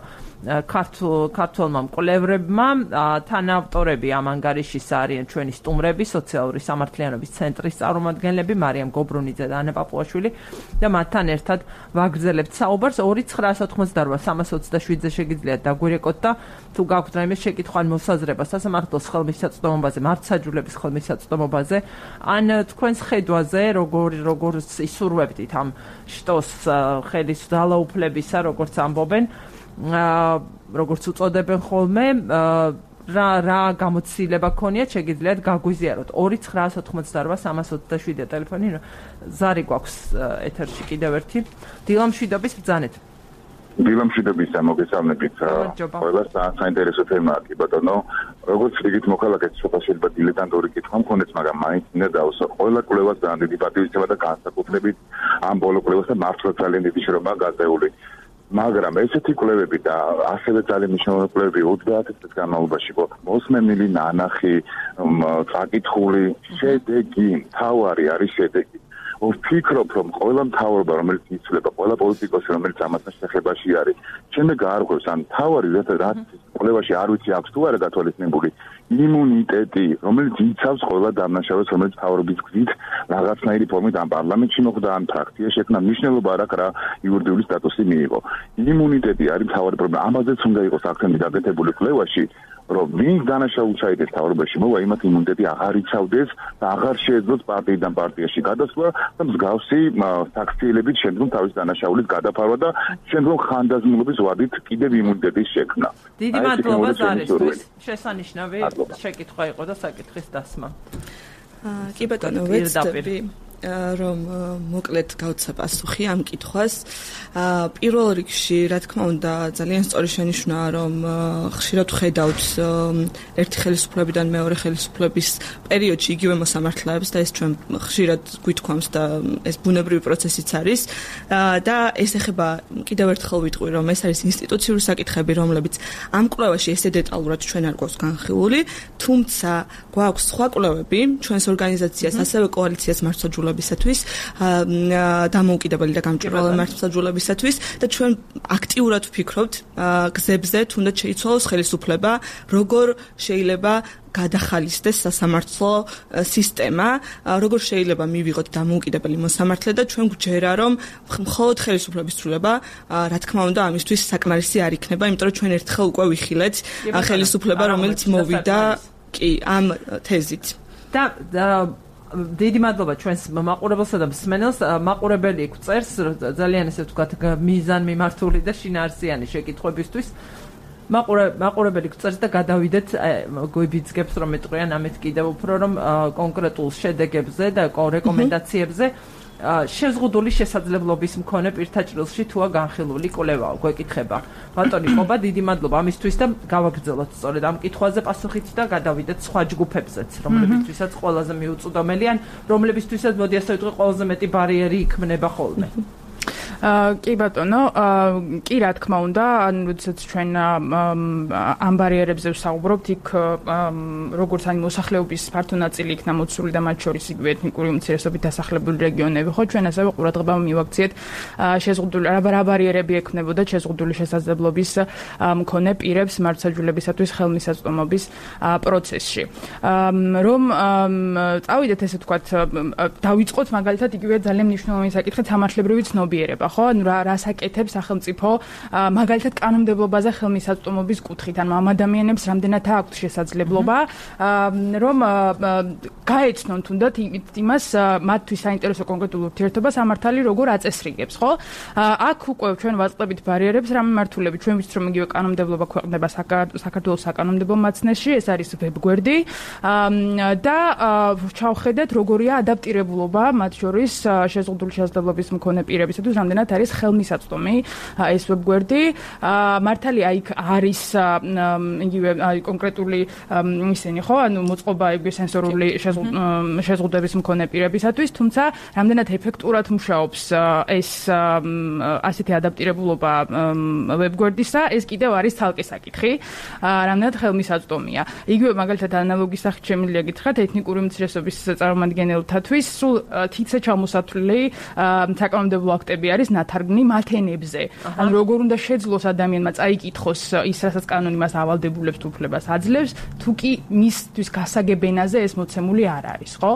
ქართულ ქართულმა მკვლევრებმა, თანაავტორები ამ ანგარიშის არიან ჩვენი სტუმრები, სოციალური სამართლიანობის ცენტრის წარმომადგენლები მარიამ გობრუნიძე და ანა პაპუაშვილი და მათთან ერთად ვაგრძელებთ საუბარს. ორი ცხრაას ოთხმოცდაორვა სამას ოცდაშვიდზე შეგიძლიათ დაგვირეკოთ და თუ გაქვთ რაიმე შეკითხვა ან მოსაზრება სასამართლოს ხელმისაწვდომობაზე, მართლმსაჯულების ხელმისაწვდომობაზე, ან თქვენს ხედვაზე, როგორ როგორ ისურვებდით ამ შტოს ხელის ძალაუფლებისა, როგორც ამბობენ, როგორც უწოდებენ ხოლმე, რა რა გამოცდილება ქონიათ, შეგიძლიათ გაგვიზიაროთ. ორი ცხრაას ოთხმოცდაორვა სამას ოცდაშვიდია ტელეფონი, ზარი გვაქვს ეთერში კიდევ ერთი. დილამშვიდობის ბრძანეთ. დილამშვიდობისა მოგესალმებით. ყველას საინტერესო თემაა, კი ბატონო. როგორც რიგით მოქალაქეც ცოტა შეიძლება დილეტანტური კითხვა მქონდეს, მაგრამ მაინც უნდა დავუსვა. ყველა კვლევას ძალიან დიდი პატივისცემა და განსაკუთრებით ამ ბოლო კვლევას და მართლა ძალიან დიდი შრომაა გაწეული. მაგრამ ესეთი კვლევები და ასევე ძალიან მნიშვნელოვანი კვლევები ოცდაათი წლის განმავლობაში მოსმენილი ნანახი, წაკითხული შედეგი, თავარი არის შედეგი. ვფიქრობ, რომ ყველა მთავრობა, რომელიც იცვლება, ყველა პოლიტიკოსი, რომელიც ამასთან შეხებაში არის, შემდეგ გაარღვევს ან თავარი რაც კვლევაში არ ვიცი აქვს თუ არა გათვალისწინებული იმუნიტეტი, რომელიც იცავს ყველა დამნაშავეს, რომელიც მთავრობის გზით რაღაცნაირი ფორმით ამ პარლამენტში მოხდა, ან ფრაქციაში შექმნა, მნიშვნელობა არ აქვს რა იურიდიული სტატუსი მიიღო. იმუნიტეტი არის მთავარი პრობლემა. ამაზეც უნდა იყოს აქცენტი გაკეთებული კვლევაში, რომ ვინც დანაშაულს ჩაიდეს მთავრობაში მოვა, იმათ იმუნიტეტი აღარ იცავდეს და აღარ შეეძლოს პარტიიდან პარტიაში გადასვლა და მსგავსი საქციელებით შემდგომ თავის დანაშაულის გადაფარვა და შემდგომ ხანდაზმულობის ვადით კიდევ იმუნიტეტის შექმნა. დიდი მადლობა ზარისთვის. შესანიშნავი შეკითხვა იყო და საკითხის დასმა. კი ბატონო, ვეცდები რომ მოკლედ გავცა პასუხი ამ კითხვას. პირველ რიგში, რა თქმა უნდა, ძალიან სწორი შენიშვნაა, რომ ხშირად ხედავთ ერთი ხელისუფლებიდან მეორე ხელისუფლების პერიოდში იგივე მოსამართლეებს და ეს ჩვენ ხშირად გვითქვამს და ეს ბუნებრივი პროცესიც არის და ეს ეხება კიდევ ერთხელ ვიტყვი, რომ ეს არის ინსტიტუციური საკითხები, რომლებიც ამ კვლევაში ესე დეტალურად ჩვენ არ გვაქვს განხილული, თუმცა გვაქვს სხვა კვლევები ჩვენს ორგანიზაციას, ასევე კოალიციას მართლმსაჯულებისათვის, დამოუკიდებელი და გამჭვირვალე მართლმსაჯულებისათვის და ჩვენ აქტიურად ვფიქრობთ გზებზე, თუნდაც შეიცვალოს ხელისუფლება, როგორ შეიძლება გადახალისდეს სასამართლო სისტემა, როგორ შეიძლება მივიღოთ დამოუკიდებელი მოსამართლე და ჩვენ გვჯერა, რომ მხოლოდ ხელისუფლების ცვლილება, რა თქმა უნდა, ამისთვის საკმარისი არ იქნება, იმიტომ რომ ჩვენ ერთხელ უკვე ვიხილეთ ხელისუფლება, რომელიც მოვიდა კი ამ თეზით. და დიდი მადლობა ჩვენს მაყურებელსა და მსმენელს. მაყურებელი გვწერს ძალიან ესე ვთქვათ მიზანმიმართული და შინაარსიანი შეკითხვებისთვის. მაყურებელი გვწერს და გადავიდეთ გვიბიძგებს რომ ეტყვიან ამით კიდევ უფრო რომ კონკრეტულ შედეგებზე და რეკომენდაციებზე შეზღუდული შესაძლებლობის მქონე პირთა ჭრილში თუა განხილული კვლევაა გვეკითხება. ბატონი ყობა, დიდი მადლობა ამისთვის და გავაგრძელოთ სწორედ ამ კითხვაზე პასუხით და გადავიდეთ სხვა ჯგუფებზეც, რომლებისთვისაც ყველაზე მიუწვდომელი ან რომლებისთვისაც მოდი ასე ვიტყვი ყველაზე მეტი ბარიერი იქმნება ხოლმე. კი ბატონო, კი რა თქმა უნდა, ან როდესაც ჩვენ ამ ბარიერებზე ვსაუბრობთ, იქ როგორც ან მოსახლეობის ფართო ნაწილი იქნა მოცული და მათ შორის იგივე ეთნიკური უმცირესობით დასახლებული რეგიონები, ხო, ჩვენ ასევე ყურადღება მივაქციეთ შეზღუდული რა ბარიერები ექნებოდა შეზღუდული შესაძლებლობის მქონე პირებს მართლმსაჯულებისათვის ხელმისაწვდომობის პროცესში. რომ წავიდეთ ესე ვთქვათ, დავიწყოთ მაგალითად იგივე ძალიან მნიშვნელოვანი საკითხი სამართლებრივი ცნობიერება. ხო, ანუ რა რასაკეთებს სახელმწიფო მაგალითად კანონმდებლობაზე ხელმისაწვდომობის კუთხით, ანუ ამ ადამიანებს რამდენად აქვთ შესაძლებლობა რომ გაეცნონ თუნდაც იმას მათთვის საინტერესო კონკრეტულ ურთიერთობას სამართალი როგორ აწესრიგებს, ხო? აქ უკვე ჩვენ ვაწყდებით ბარიერებს რა მიმართულებით, ჩვენ ვიცით რომ იგივე კანონმდებლობა ქვეყნდება საქართველოს საკანონმდებლო მაცნეში, ეს არის ვებგვერდი და ჩავხედეთ როგორია ადაპტირებულობა მათ შორის შეზღუდული შესაძლებლობის მქონე პირებისათვის რამდენად არის ხელმისაწვდომი ეს ვებგვერდი. მართალია იქ არის იგივე კონკრეტული ისინი, ხო, ანუ მოწყობა იგივე სენსორული შეზღუდვების მქონე პირებისათვის, თუმცა რამდენად ეფექტურად მუშაობს ეს ასეთი ადაპტირებულობა ვებგვერდისა, ეს კიდევ არის ცალკე საკითხი, რამდენად ხელმისაწვდომია. იგივე მაგალითად ანალოგის სახით შემიძლია გითხრათ ეთნიკური უმცირესობის წარმომადგენელთათვის სულ თითზე ჩამოსათვლილი საკანონმდებლო აქტები არის ნათარგმნი მათ ენებზე. ანუ როგორ უნდა შეძლოს ადამიანმა წაიკითხოს ის, რასაც კანონი მას ავალდებულებს თუ უფლებას აძლევს, თუ კი მისთვის გასაგებ ენაზე ეს მოცემული არ არის, ხო?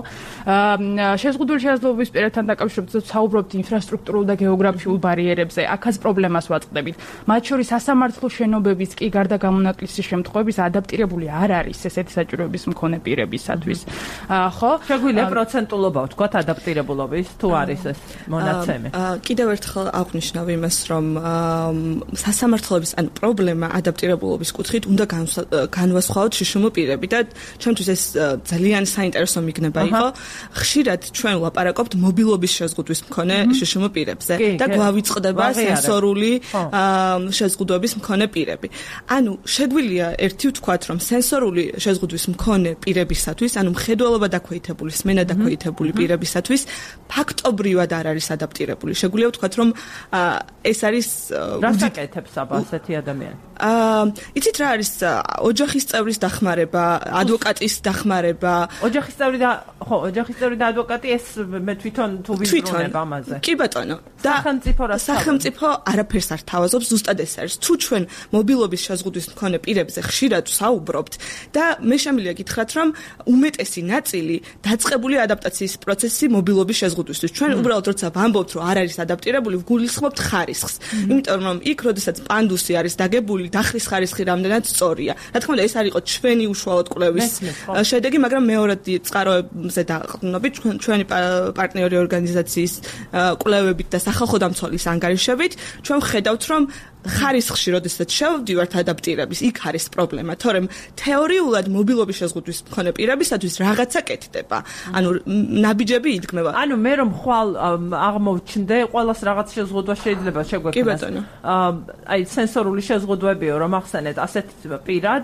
შეზღუდული შესაძლებლობის პირებთან დაკავშირებით საუბრობთ ინფრასტრუქტურულ და გეოგრაფიულ ბარიერებზე, აქაც პრობლემას ვაწყდებით. მათ შორის სასამართლო შენობებიც კი გარდა გამონაკლისის შემთხვევების ადაპტირებული არ არის ესეთი საჭიროების მქონე პირებისათვის. ხო? შეგვიძლია პროცენტულობა ვთქვათ ადაპტირებულობის თუ არის ეს მონაცემი? კიდევ ერთხელ აღვნიშნავ იმას, რომ სასამართლოების ან პრობლემა ადაპტირებულობის კუთხით უნდა განვასხვაოთ შშმ პირები და ჩვენთვის ეს ძალიან საინტერესო მიგნება იყო. ხშირად ჩვენ ვლაპარაკობთ მობილობის შეზღუდვის მქონე შშმ პირებზე და გვავიწყდება სენსორული შეზღუდვების მქონე პირები. ანუ შეგვიძლია ერთი ვთქვათ, რომ სენსორული შეზღუდვის მქონე პირებისათვის, ანუ მხედველობა დაქვეითებული, სმენა დაქვეითებული პირებისათვის ფაქტობრივად არ არის ადაპტირებული. შეგვიძლია ვთქვათ, რომ ეს არის რასაკეთებს აბა ასეთი ადამიანი? აა, იცით რა არის ოჯახის წევრის დახმარება, ადვოკატის დახმარება. ოჯახის წევრი და ხო, ოჯახის წევრი და ადვოკატი ეს მე თვითონ თუ ვიზრუნებ ამაზე. კი ბატონო. და სახელმწიფო რა სახელმწიფო არაფერს არ თავაზობს, ზუსტად ეს არის. თუ ჩვენ მობილობის შეზღუდვის მქონე პირებზე ხშირად საუბრობთ და მე შემიძლია გითხრათ, რომ უმეტესი ნაწილი დაწყებული ადაპტაციის პროცესი მობილობის შეზღუდვისთვის. ჩვენ უბრალოდ როცა ვამბობთ, რომ არ არის ადაპტირებული, ვგულისხმობთ ხარისხს. იმიტომ რომ იქ, როდესაც პანდუსი არის დაგებული, დახრის ხარისხი რამდენად სწორია. რა თქმა უნდა, ეს არ იყო ჩვენი უშუალოდ კვლევის შედეგი, მაგრამ მეორადი წყაროებზე დაყრდნობით ჩვენი პარტნიორი ორგანიზაციის კვლევებით და სახალხო დამცველის ანგარიშებით, ჩვენ ვხედავთ, რომ ხარისხში, როდესაც შევდივართ ადაპტირების, იქ არის პრობლემა, თორემ თეორიულად მობილობის შეზღუდვის მქონე პირებისათვის რაღაცა კეთდება. ანუ ნაბიჯები იდგმება. ანუ მე რომ ხვალ აღმოვჩნდე, ყოველას რაღაც შეზღუდვა შეიძლება შეგვექნას. კი ბატონო. აი სენსორული შეზღუდვებიო, რომ ახსენეთ ასეთ პირად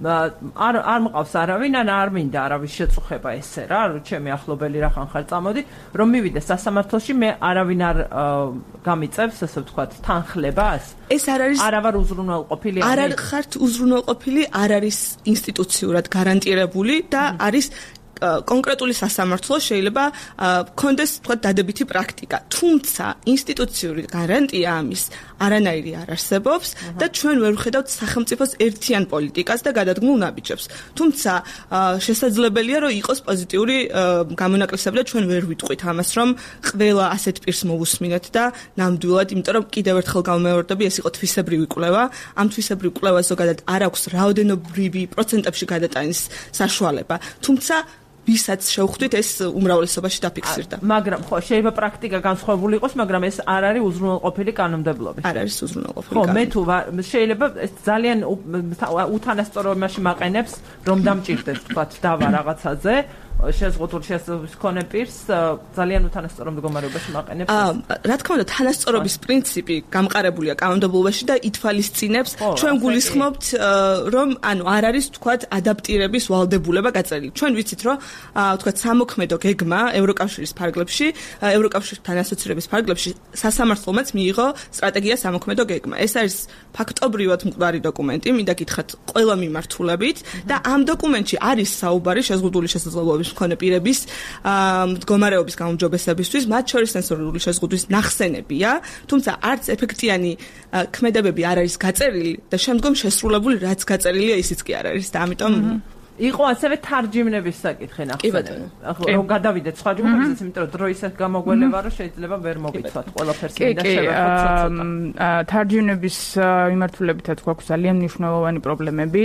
არ არ მყავს არავინ, ან არ მინდა არავის შეწუხება ესე რა, რომ ჩემი ახლობელი რახან ხარ წამოდი, რომ მივიდე სასამართლოში, მე არავინ არ გამიწევს, ასე ვთქვათ, თანხლებას. ეს არ არის არავარ უზრუნველყოფილი. არ ხართ უზრუნველყოფილი, არ არის ინსტიტუციურად გარანტირებული და არის კონკრეტული სასამართლო შეიძლება გქონდეს თქვა დადებითი პრაქტიკა. თუმცა ინსტიტუციური გარანტია ამის არანაირი არ არსებობს და ჩვენ ვერ ვხედავთ სახელმწიფოს ერთიან პოლიტიკას და გადადგმულ ნაბიჯებს. თუმცა შესაძლებელია რომ იყოს პოზიტიური გამონაკლისები და ჩვენ ვერ ვიტყვით ამას რომ ყველა ასეთ პირს მოვუსმინეთ და ნამდვილად, იმიტომ რომ კიდევ ერთხელ გამომეორდები, ეს იყო თვისებრივი კვლევა. ამ თვისებრივ კვლევას ზოგადად არ აქვს რაოდენობრივი პროცენტებში გადატანის საშუალება. თუმცა ვისაც შევხვდით ეს უმრავლესობაში დაფიქსირდა. მაგრამ ხო, შეიძლება პრაქტიკა განსხვავებული იყოს, მაგრამ ეს არ არის უზრუნველყოფილი კანონმდებლობით. არ არის უზრუნველყოფილი. ხო, მე თუ შეიძლება ეს ძალიან უთანასწორო იმაში მაყენებს, რომ დამჭირდეს, თქვა, დავა რაღაცაზე. შეზღუდული შესაძლებლობის მქონე პირს ძალიან უთანასწორო მდგომარეობაში მაყენებს. აა, რა თქმა უნდა, თანასწორობის პრინციპი გამყარებულია კანონმდებლობაში და ითვალისწინებს, ჩვენ გულისხმობთ, რომ ანუ არ არის თქვა ადაპტირების ვალდებულება გაწერილი. ჩვენ ვიცით, რომ თქვა სამოქმედო გეგმა ევროკავშირის ფარგლებში, ევროკავშირთან ასოცირების ფარგლებში სასამართლომაც მიიღო სტრატეგია სამოქმედო გეგმა. ეს არის ფაქტობრივად მკვდარი დოკუმენტი, მინდა გითხრათ, ყველა მიმართულებით და ამ დოკუმენტში არის საუბარი შეზღუდული შესაძლებლობის მქონე პირების მდგომარეობის გაუმჯობესებისთვის, მათ შორის სენსორული შეზღუდვის ნახსენებია, თუმცა არც ეფექტიანი ქმედებები არ არის გაწერილი და შემდგომ შესრულებული რაც გაწერილია ისიც კი არ არის და ამიტომ იყო ასევე თარჯიმნების საკითხი ნახსენები. ახლა რომ გადავიდეთ სხვა ჯგუფებზეც, იმიტომ რომ დროისაც გამოგველება, რომ შეიძლება ვერ მოგიცვათ ყველაფერს და შევეხოთ ცოტა. თარჯიმნების მიმართულებითაც გვაქვს ძალიან მნიშვნელოვანი პრობლემები.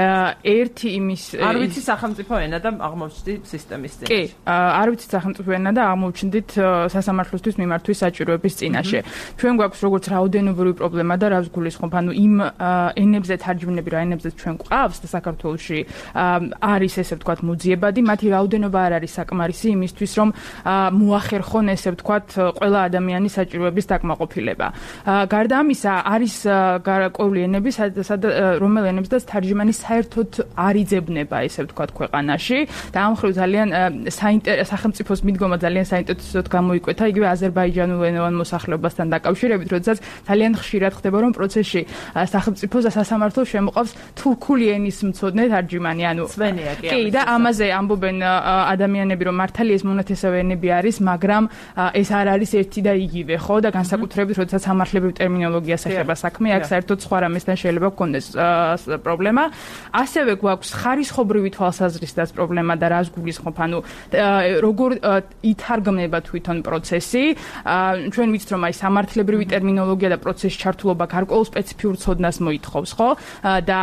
ერთი იმის არ ვიცი სახელმწიფო ენა და აღმოჩნდი სისტემის წინაშე. კი, არ ვიცი სახელმწიფო ენა და აღმოჩნდით სასამართლოსთვის მიმართვის საჭიროების წინაშე. ჩვენ გვაქვს როგორც რაოდენობრივი პრობლემა და რას გულისხმობ, ანუ იმ ენებზე თარჯიმნები, რა ენებზეც ჩვენ გვყავს და საქართველოში არის ესე ვთქვათ მოძიებადი, მათი რაოდენობა არ არის საკმარისი იმისთვის, რომ მოახერხონ ესე ვთქვათ ყველა ადამიანის საჭიროების დაკმაყოფილება. გარდა ამისა, არის გარკვეული ენები, რომელ ენებზეც თარჯიმანი საერთოდ არ იძებნება ესე ვთქვათ ქვეყანაში და ამ მხრივ ძალიან სახელმწიფოს მიდგომა ძალიან საინტერესოდ გამოიკვეთა იგივე აზერბაიჯანულ ენოვან მოსახლეობასთან დაკავშირებით, როდესაც ძალიან ხშირად ხდება, რომ პროცესში სახელმწიფოს და სასამართლოს შემოყავს თურქული ენის მცოდნე თარჯიმანი, ანუ სვენია კი. კი, და ამაზე ამბობენ ადამიანები, რომ მართალია ეს მონათესავე ენები არის, მაგრამ ეს არ არის ერთი და იგივე, ხო? და განსაკუთრებით, როდესაც სამართლებრივ ტერმინოლოგიას ეხება საქმე, აქ საერთოდ სხვა რამესთან შეიძლება გქონდეს პრობლემა. ასევე გვაქვს ხარისხობრივი თვალსაზრისითაც პრობლემა და რას გულისხმობ, ანუ როგორ ითარგმნება თვითონ პროცესი. ჩვენ ვიცით, რომ აი სამართლებრივი ტერმინოლოგია და პროცესის ჩართულობა გარკვეულ სპეციფიურ ცოდნას მოითხოვს, ხო? და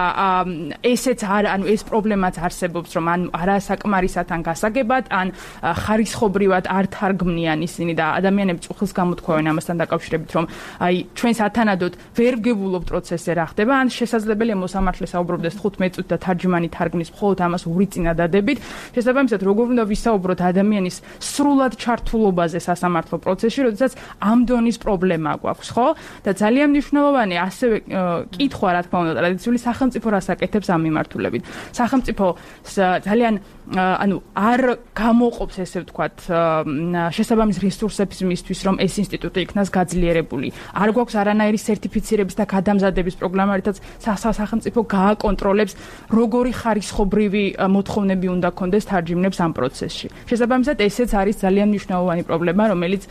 ესეც არ, ანუ ეს პრობლემაც არსებობს, რომ ან არასაკმარისად ან გასაგებად, ან ხარისხობრივად არ თარგმნიან ისინი და ადამიანები წუხილს გამოთქვევენ ამასთან დაკავშირებით, რომ აი ჩვენს ათანადოდ ვერ ვგებულობ პროცესზე რა ხდება, ან შესაძლებელია მოსამართლე საუბრობდეს თხუთმეტ წუთი და თარჯიმანი თარგმნის მხოლოდ ამას ორი წინადადებით. შესაბამისად, როგორ უნდა ვისაუბროთ ადამიანის სრულად ჩართულობაზე სასამართლო პროცესში, როდესაც ამ დონის პრობლემა გვაქვს, ხო? და ძალიან მნიშვნელოვანი ასევე კითხვა, რა თქმა უნდა, ტრადიციული სახელმწიფო რას აკეთებს ამ მიმართულებით. სახელმწიფო ძალიან ანუ არ გამოყოფს ესე ვთქვათ შესაბამის რესურსებს მისთვის, რომ ეს ინსტიტუტი იქნას გაძლიერებული. არ გვაქვს არანაირი სერტიფიცირების და გადამზადების პროგრამა, რითაც სახელმწიფო გააკონტროლებს, როგორი ხარისხობრივი მოთხოვნები უნდა ქონდეს თარჯიმნებს ამ პროცესში. შესაბამისად, ესეც არის ძალიან მნიშვნელოვანი პრობლემა, რომელიც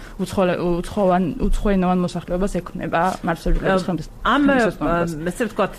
უცხოენ უცხოენოვან მოსახლეობას ექმნება მართლმსაჯულების ხელმძღვანელობას. ამ ესე ვთქვათ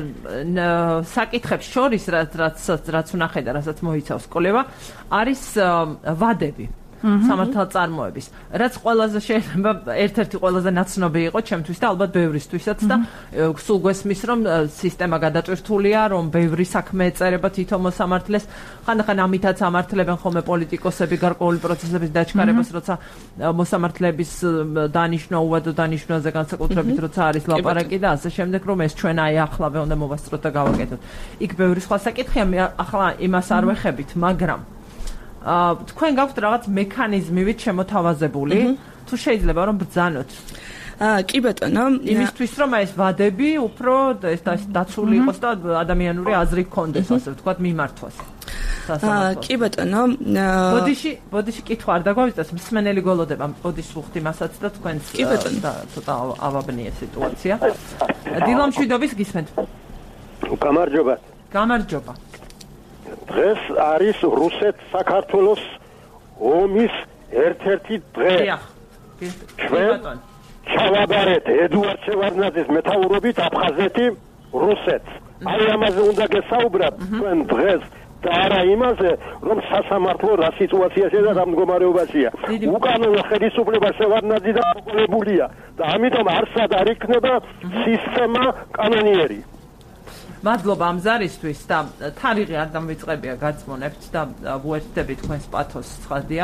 საკითხებს შორის რაც რაც უნახე და რასაც მოიცავს კოლევა, არის ვადები. სამართალწარმოების, რაც ყველაზე შეიძლება ერთ-ერთი ყველაზე ნაცნობი იყო ჩემთვის და ალბათ ბევრისთვისაც და სულ გვესმის, რომ სისტემა გადატვირთულია, რომ ბევრი საქმე ეწერება თვითონ მოსამართლეს, ხანდახან ამითაც ამართლებენ ხოლმე პოლიტიკოსები გარკვეული პროცესების დაჩქარებას, როცა მოსამართლეების დანიშნვა უვადო დანიშნვაზე განსაკუთრებით როცა არის ლაპარაკი და ასე შემდეგ, რომ ეს ჩვენ აი ახლავე უნდა მოვასწროთ და გავაკეთოთ. იქ ბევრი სხვა საკითხია, ახლა იმას არ ვეხებით, მაგრამ აა თქვენ გაქვთ რაღაც მექანიზმივით შემოთავაზებული, თუ შეიძლება რომ ბრძანოთ. აა კი ბატონო, იმისთვის რომ ეს ვადები უფრო ეს დაცული იყოს და ადამიანური აზრი გქონდეს, ასე ვთქვათ, მიმართვას. აა კი ბატონო, ბოდიში, ბოდიში კითხვა არ დაგვავიწყდეს, მსმენელი გოლოდება, ბოდიში ვუხდი მასაც და თქვენს და ცოტა ავაბნიე სიტუაცია. დილამშვიდობის გისმენთ. გამარჯობა. გამარჯობა. დღეს არის რუსეთ-საქართველოს ომის ერთ-ერთი დღე. ჩვენ ჩავაბარეთ ედუარდ შევარდნაძის მეთაურობით აფხაზეთი რუსეთს. აი ამაზე უნდა გესაუბროთ ჩვენ დღეს და არა იმაზე, რომ სასამართლო რა სიტუაციაშია და რა მდგომარეობაშია. უკანონო ხელისუფლება შევარდნაძიდან მოყოლებულია და ამიტომ არსად არ იქნება სისტემა კანონიერი. მადლობა ამ ზარისთვის და თარიღი არ დამვიწყებია გაწმონებთ და ვუერთდები თქვენს პათოსს ცხადია.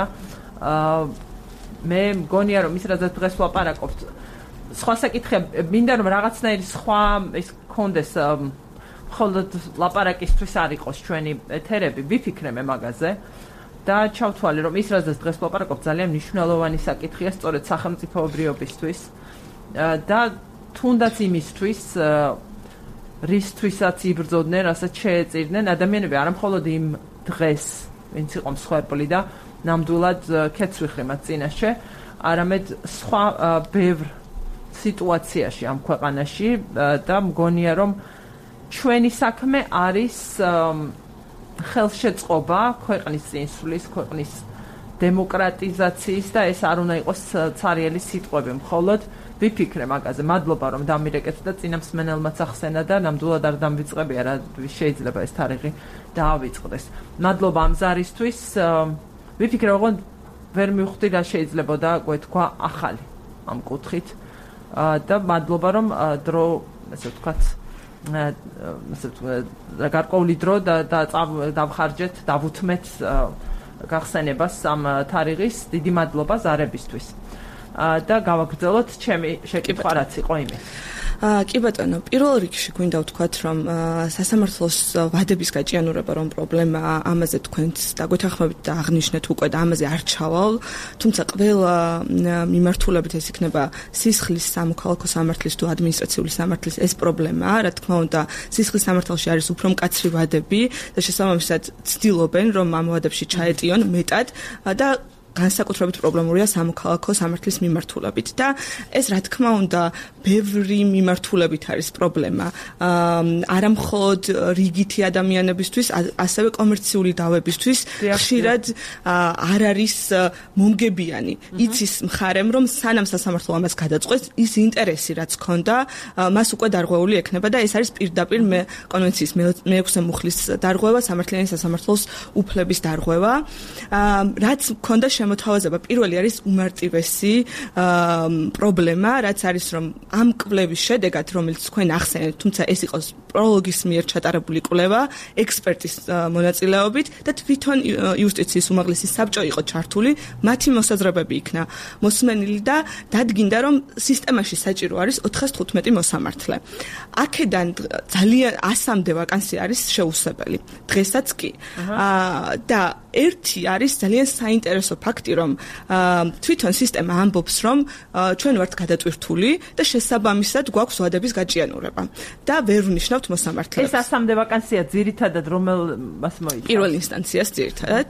მე მგონია რომ ის რაც დღეს ვაპარაკობთ სხვა საკითხია მინდა რომ რაღაცნაირი სხვა ის კონდეს მხოლოდ ლაპარაკისთვის არ იყოს ჩვენი ეთერები ვიფიქრე მე მაგაზე და ჩავთვალე რომ ის რაც დღეს ვაპარაკობთ ძალიან მნიშვნელოვანი საკითხია სწორედ სახელმწიფოებრიობისთვის და თუნდაც იმისთვის რისთვისაც იბრძოდნენ რასაც შეეწირდნენ ადამიანები არა მხოლოდ იმ დღეს ვინც იყო მსხვერპლი და ნამდვილად ქეცვიხრი მათ წინაშე არამედ სხვა ბევრ სიტუაციაში ამ ქვეყანაში და მგონია რომ ჩვენი საქმე არის ხელშეწყობა ქვეყნის წინსვლის, ქვეყნის დემოკრატიზაციის და ეს არ უნდა იყოს ცარიელი სიტყვები, მხოლოდ ვიფიქრე მაგაზე. მადლობა რომ დამირეკეთ და წინა მსმენელმაც ახსენა და ნამდვილად არ დამვიწყებია რა შეიძლება ეს თარიღი დაავიწყდეს. მადლობა ამ ზარისთვის. ვიფიქრე რომ ვერ მივხვდი რა შეიძლებოდა გვეთქვა ახალი ამ კუთხით და მადლობა რომ დრო ასე ვთქვათ ასე ვთქვათ გარკვეული დრო და დავხარჯეთ დავუთმეთ გახსენებას ამ თარიღის დიდი მადლობა ზარებისთვის და გავაგრძელოთ ჩემი შეკითხვა რაც იყო იმის კი ბატონო, პირველ რიგში გვინდა ვთქვათ, რომ სასამართლოს ვადების გაჭიანურება რომ პრობლემაა, ამაზე თქვენც დაგვეთანხმებით და აღნიშნეთ უკვე და ამაზე არ ჩავალ, თუმცა ყველა მიმართულებით ეს იქნება სისხლის სამოქალაქო სამართლის თუ ადმინისტრაციული სამართლის ეს პრობლემაა, რა თქმა უნდა, სისხლის სამართალში არის უფრო მკაცრი ვადები და შესაბამისად ცდილობენ, რომ ამ ვადებში ჩაეტიონ მეტად და განსაკუთრებით პრობლემურია სამოქალაქო სამართლის მიმართულებით და ეს რა თქმა უნდა ბევრი მიმართულებით არის პრობლემა არა მხოლოდ რიგითი ადამიანებისთვის ასევე კომერციული დავებისთვის ხშირად არ არის მომგებიანი იცის მხარემ რომ სანამ სასამართლო ამას გადაწყვეტს ის ინტერესი რაც ქონდა მას უკვე დარღვეული ექნება და ეს არის პირდაპირ კონვენციის მეექვსე მუხლის დარღვევა სამართლიანი სასამართლოს უფლების დარღვევა რაც ქონდა მოთავაზება პირველი არის უმარტივესი პრობლემა, რაც არის რომ ამ კვლევის შედეგად, რომელიც თქვენ ახსენეთ, თუმცა ეს იყოს პროლოგის მიერ ჩატარებული კვლევა, ექსპერტის მონაწილეობით და თვითონ იუსტიციის უმაღლესი საბჭო იყო ჩართული, მათი მოსაზრებები იქნა მოსმენილი და დადგინდა, რომ სისტემაში საჭირო არის ოთხას თხუთმეტი მოსამართლე. აქედან ძალიან ასამდე ვაკანსია არის შეუსებელი. დღესაც კი. და ერთი არის ძალიან საინტერესო ფაქტი, რომ თვითონ სისტემა ამბობს, რომ ჩვენ ვართ გადატვირთული და შესაბამისად გვაქვს ვადების გაჭიანურება და ვერ ვნიშნავთ მოსამართლეებს. ეს ასამდე ვაკანსია ძირითადად რომელმას მოიცავს? პირველ ინსტანციას ძირითადად.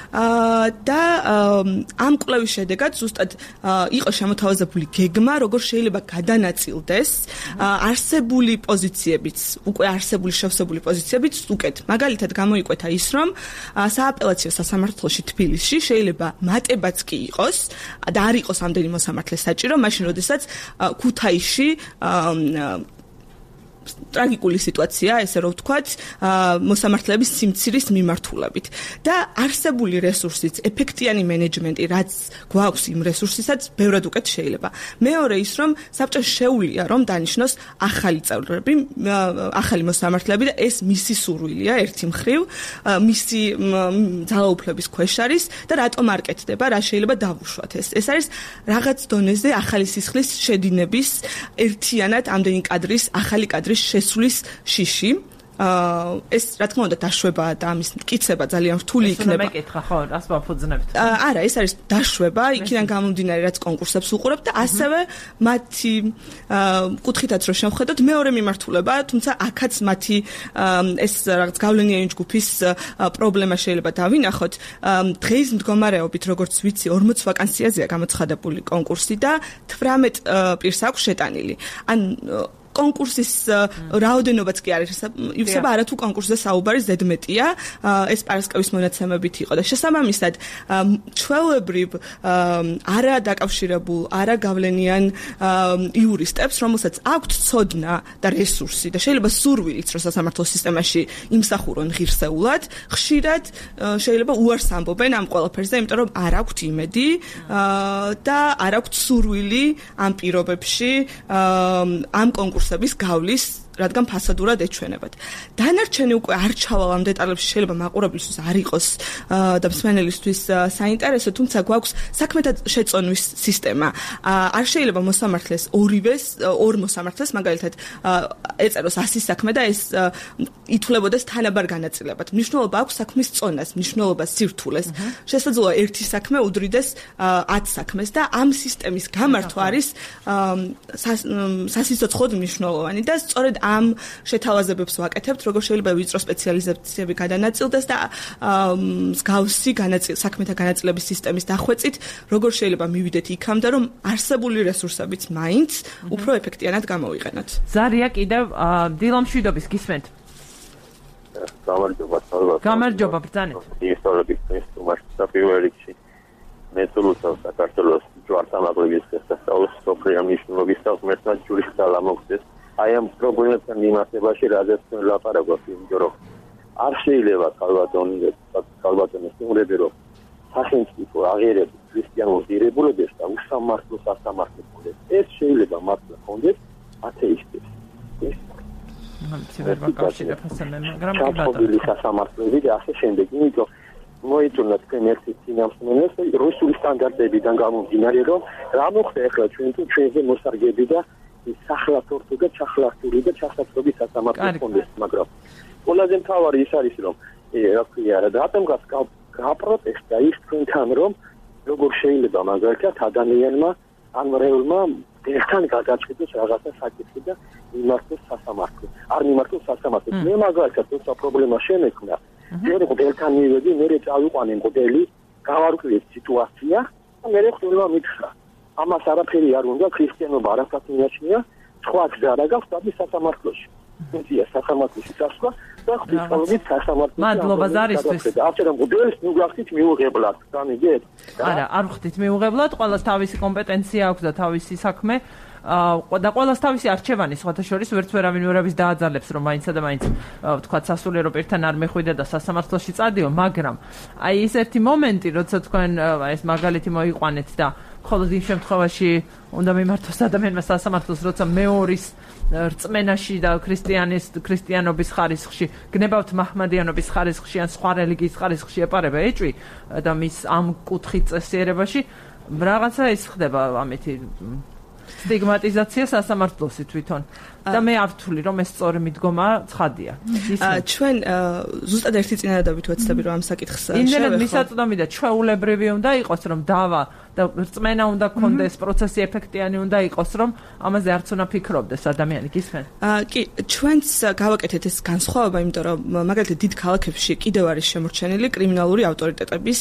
და ამ კვლევის შედეგად ზუსტად იყო შემოთავაზებული გეგმა, როგორ შეიძლება გადანაწილდეს არსებული პოზიციებიც, უკვე არსებული შევსებული პოზიციებიც უკეთ. მაგალითად გამოიკვეთა ის, რომ სააპელაციო სასამართლოში თბილისში შეიძლება მატებაც კი იყოს და არ იყოს ამდენი მოსამართლე საჭირო, მაშინ როდესაც ქუთაისში ტრაგიკული სიტუაცია, ესე რომ ვთქვათ, მოსამართლეების სიმცირის მიმართულებით. და არსებული რესურსიც, ეფექტიანი მენეჯმენტი, რაც გვაქვს იმ რესურსისაც, ბევრად უკეთ შეიძლება. მეორე ის, რომ საბჭოს შეუძლია, რომ დანიშნოს ახალი წევრები, ახალი მოსამართლეები და ეს მისი სურვილია ერთი მხრივ, მისი ძალაუფლების ქვეშ არის და რატომ არ კეთდება, რა შეიძლება დავუშვათ ეს. ეს არის რაღაც დონეზე ახალი სისხლის შედინების ერთიანად ამდენი კადრის, ახალი კადრის შესulis შიში ეს რა თქმა უნდა დაშვება და ამის მტკიცება ძალიან რთული იქნება. ეს მეკითხა ხო, რას ვაფუძნებთ? არა, ეს არის დაშვება, იქიდან გამომდინარე რაც კონკურსებს უყურებთ და ასევე მათი კუთხითაც რო შევხედოთ მეორე მიმართულება, თუმცა აქაც მათი ეს რაღაც გავლენიანი ჯგუფის პრობლემა შეიძლება დავინახოთ. დღეის მდგომარეობით, როგორც ვიცი, ორმოც ვაკანსიაზეა გამოცხადებული კონკურსი და თვრამეტ პირს აქვს შეტანილი. ან კონკურსის რაოდენობაც კი არის ივსება არათუ კონკურსზე საუბარი ზედმეტია ეს პარასკევის მონაცემებით იყო და შესაბამისად ჩვეულებრივ არა დაკავშირებულ არა გავლენიან იურისტებს რომელსაც აქვთ ცოდნა და რესურსი და შეიძლება სურვილიც რომ სასამართლო სისტემაში იმსახურონ ღირსეულად ხშირად შეიძლება უარს ამბობენ ამ ყველაფერზე იმიტომ რომ არ აქვთ იმედი და არ აქვთ სურვილი ამ პირობებში ამ კონკურსების გავლის რადგან ფასადურად ეჩვენებათ. დანარჩენი უკვე არ ჩავალ ამ დეტალებში, შეიძლება მაყურებლისთვის არ იყოს და მსმენელისთვის საინტერესო, თუმცა გვაქვს საქმეთა შეწონვის სისტემა. არ შეიძლება მოსამართლეს ორივეს, ორ მოსამართლეს, მაგალითად, ეწეროს ასი საქმე და ეს ითვლებოდეს თანაბარ განაწილებად. მნიშვნელობა აქვს საქმის წონას, მნიშვნელობა სირთულეს. შესაძლოა ერთი საქმე უდრიდეს ათ საქმეს და ამ სისტემის გამართვა არის სასიცოცხლოდ მნიშვნელოვანი და სწორედ ამ შეთავაზებებს ვაკეთებთ, როგორ შეიძლება ვიწრო სპეციალიზაციები გადანაწილდეს და მსგავსი საქმეთა განაწილების სისტემის დახვეწით, როგორ შეიძლება მივიდეთ იქამდე, რომ არსებული რესურსებიც მაინც უფრო ეფექტიანად გამოვიყენოთ. ზარია კიდევ დილამშვიდობის გისმენთ. გამარჯობა, სალვადორ. გამარჯობა, ბრძანეთ. ისტორიულ ინსტრუმენტს საფუძველი რიგში. მეცულუცა საქართველოს ჯვარსამაგრების შესწავლას სოფრია მნიშვნელობის საკმერთა ჯურისტალა მოხდეს. აი ამ პრობლემებთან მიმართებაში რაზეც ლაპარაკობთ, იმიტომ რომ არ შეიძლება ქალბატონი ქალბატონის უმრები რომ სახელმწიფო აღიარების ქრისტიანულ ღირებულებებს და უსამართლო სასამართლოს ხონდეს. ეს შეიძლება მართლა ხონდეს ათეისტებს. ეს ვერ ვაკავშირებ ასე მე, მაგრამ კი ბატონო. ჩაფობილი სასამართლოები და ასე შემდეგ, იმიტომ მოიწონა თქვენ ერთი წინამსმენელს რუსული სტანდარტებიდან გამომდინარე, რომ რა მოხდა ახლა ჩვენ თუ ჩვენზე მოსარგები და სახლათორთო და ჩახლართული და ჩასაწყობი სასამართლო ხონდეს, მაგრამ ყველაზე მთავარი ის არის, რომ რა ქვია, რატომღაც გაპროტესტა ის თქვენთან, რომ როგორ შეიძლება მაგალითად ადამიანმა ან მრევლმა ერთთან გადაჭიდოს რაღაცა საკითხი და მიმართოს სასამართლო. არ მიმართოს სასამართლო. მე მაგალითად თორსა პრობლემა შემექმნა. მე ერთთან მივედი, მე წავიყვანე მოდელი, გავარკვიეთ სიტუაცია და მე ხდება მითხრა. ამას არაფერი არ უნდა, ქრისტიანობა არაფერს მიაჩნია, სხვა გზა რა გაქვს და სასამართლოში. ეს სასამართლოში წასვლა და ღვთისმშობლით სასამართლოში. მადლობა ზარისთვის. აღწერა მოდელის ნუ გახდით მიუღებლად, განიგეთ? არა, არ ხვდით მიუღებლად, ყველას თავისი კომპეტენცია აქვს და თავისი საქმე. და ყველას თავისი არჩევანი სხვათა შორის ვერც ვერავინ ვერავის დააძალებს რომ მაინცა და მაინც ვთქვათ სასულიერო პირთან არ მეხვიდე და სასამართლოში წადიო, მაგრამ აი ეს ერთი მომენტი, როცა თქვენ ეს მაგალითი მოიყვანეთ და მხოლოდ იმ შემთხვევაში უნდა მიმართოს ადამიანმა სასამართლოს, როცა მეორის რწმენაში და ქრისტიანის ქრისტიანობის ხარისხში, გნებავთ მაჰმადიანობის ხარისხში ან სხვა რელიგიის ხარისხში ეპარება ეჭვი და მის ამ კუთხით წესიერებაში რაღაცა ის ხდება ამეთი სტიგმატიზაცია სასამართლოსი თვითონ და მე არ ვთვლი რომ ეს სწორი მიდგომა ცხადია. ჩვენ ზუსტად ერთი წინადადებით ვეცდები რომ ამ საკითხს იმდენად მისაწვდომი და ჩვეულებრივი უნდა იყოს რომ დავა და რწმენა უნდა გქონდეს, პროცესი ეფექტიანი უნდა იყოს, რომ ამაზე არც უნდა ფიქრობდეს ადამიანი, გისმენ? კი, ჩვენც გავაკეთეთ ეს განსხვავება, იმიტომ რომ მაგალითად დიდ ქალაქებში კიდევ არის შემორჩენილი კრიმინალური ავტორიტეტების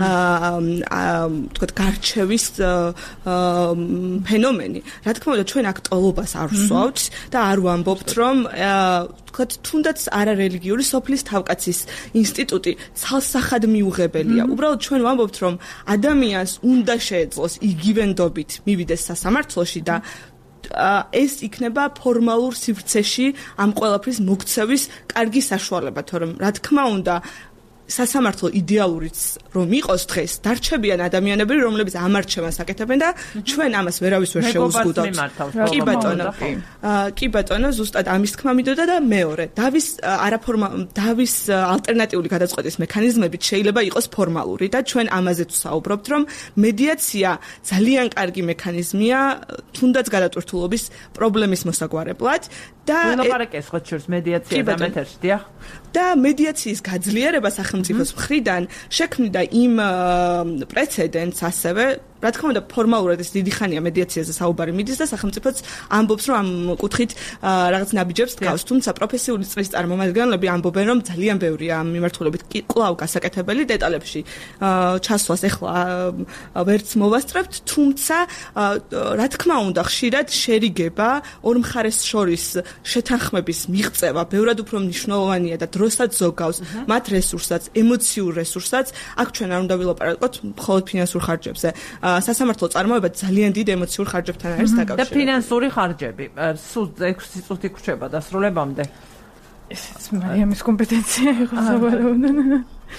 თქვათ გარჩევის ფენომენი. რა თქმა უნდა, ჩვენ აქტუალობას არ ვსვავთ და არ ვამბობთ, რომ თქვათ თუნდაც არარელიგიური სოფლის თავკაცის ინსტიტუტი ცალსახად მიუღებელია. უბრალოდ ჩვენ ვამბობთ, რომ ადამიანს უნდა შეეძლოს იგივენდობით მივიდეს სასამართლოში და ეს იქნება ფორმალურ სივრცეში ამ ყველაფრის მოქცევის კარგი საშუალება, თორემ რა თქმა უნდა სასამართლო იდეალურიც რომ იყოს დღეს, დარჩებიან ადამიანები, რომლებიც ამ არჩევანს აკეთებენ და ჩვენ ამას ვერავის ვერ შეუზღუდავთ. კი ბატონო, კი ბატონო, ზუსტად ამის თქმა მინდოდა და მეორე, დავის არაფორმა დავის ალტერნატიული გადაწყვეტის მექანიზმებით შეიძლება იყოს ფორმალური და ჩვენ ამაზეც ვსაუბრობთ, რომ მედიაცია ძალიან კარგი მექანიზმია თუნდაც გადატვირთულობის პრობლემის მოსაგვარებლად და ვილაპარაკეს ხო შორს მედიაცია და მეთერში, დიახ? და მედიაციის გაძლიერება სახელმწიფოს მხრიდან შექმნიდა იმ პრეცედენტს ასევე, რა თქმა უნდა, ფორმალურად ეს დიდი ხანია მედიაციაზე საუბარი მიდის და სახელმწიფოც ამბობს, რომ ამ კუთხით რაღაც ნაბიჯებს დგავს, თუმცა პროფესიული წრის წარმომადგენლები ამბობენ, რომ ძალიან ბევრია ამ მიმართულებით კვლავ გასაკეთებელი დეტალებში ჩასვლას ეხლა ვერც მოვასწრებთ, თუმცა რა თქმა უნდა, ხშირად შერიგება ორ მხარეს შორის შეთანხმების მიღწევა ბევრად უფრო მნიშვნელოვანია და დროსაც ზოგავს, მათ რესურსაც, ემოციურ რესურსაც, აქ ჩვენ არ უნდა ვილაპარაკოთ მხოლოდ ფინანსურ ხარჯებზე. სასამართლო წარმოება ძალიან დიდ ემოციურ ხარჯებთან არის დაკავშირებული. და ფინანსური ხარჯები, სულ ექვსი წუთი გრჩება დასრულებამდე. ეს მარიამის კომპეტენცია იყო საბოლოოდ.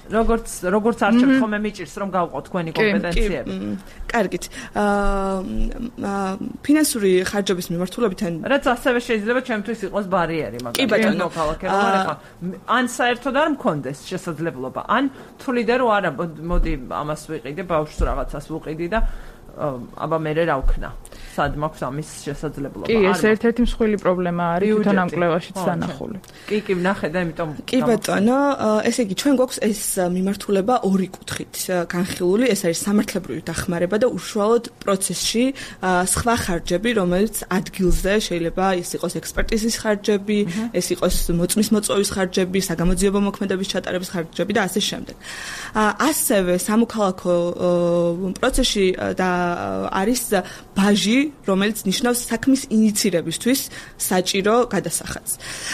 როგორც როგორც არჩევთ ხომ მიჭირს რომ გავყოთ თქვენი კომპეტენციები. კარგით. აა ფინანსური ხარჯების მიმართულებიდან რაც ასევე შეიძლება ჩემთვის იყოს ბარიერი, მაგრამ მოქალაქე რომ არ ეხა ან საერთოდ არ მქონდეს შესაძლებლობა, ან თვლიდე რომ არა, მოდი ამას ვიყიდე, ბავშვს რაღაცას ვუყიდი და აბა მე რა ვქნა. სად მაქვს ამის შესაძლებლობა? კი, ეს ერთ-ერთი მსხვილი პრობლემა არის თვითონ ამ კვლევაშიც დანახული. კი, კი, ვნახე და იმიტომ კი ბატონო, ესე იგი ჩვენ გვაქვს ეს მიმართულება ორი კუთხით განხილული, ეს არის სამართლებრივი დახმარება და უშუალოდ პროცესში სხვა ხარჯები, რომელიც ადგილზე შეიძლება ის იყოს ექსპერტიზის ხარჯები, ეს იყოს მოწმის მოწვევის ხარჯები, საგამოძიებო მოქმედების ჩატარების ხარჯები და ასე შემდეგ. ასევე სამოქალაქო პროცესში და არის ბაჟი, რომელიც ნიშნავს საქმის ინიცირებისთვის საჭირო გადასახადს.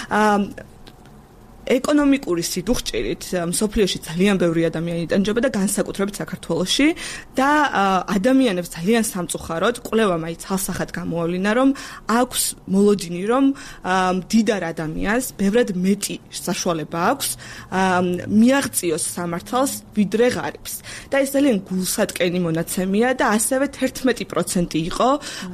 ეკონომიკური სიდუხჭირით მსოფლიოში ძალიან ბევრი ადამიანი იტანჯება და განსაკუთრებით საქართველოში და ადამიანებს ძალიან სამწუხაროდ კვლევა მაინც ხალხსახად გამოავლინა რომ აქვს მოლოდინი რომ მდიდარ ადამიანს ბევრად მეტი საშუალება აქვს მიაღწიოს სამართალს ვიდრე ღარიბს და ეს ძალიან გულსატკენი მონაცემია და ასევე თერთმეტი პროცენტი იყო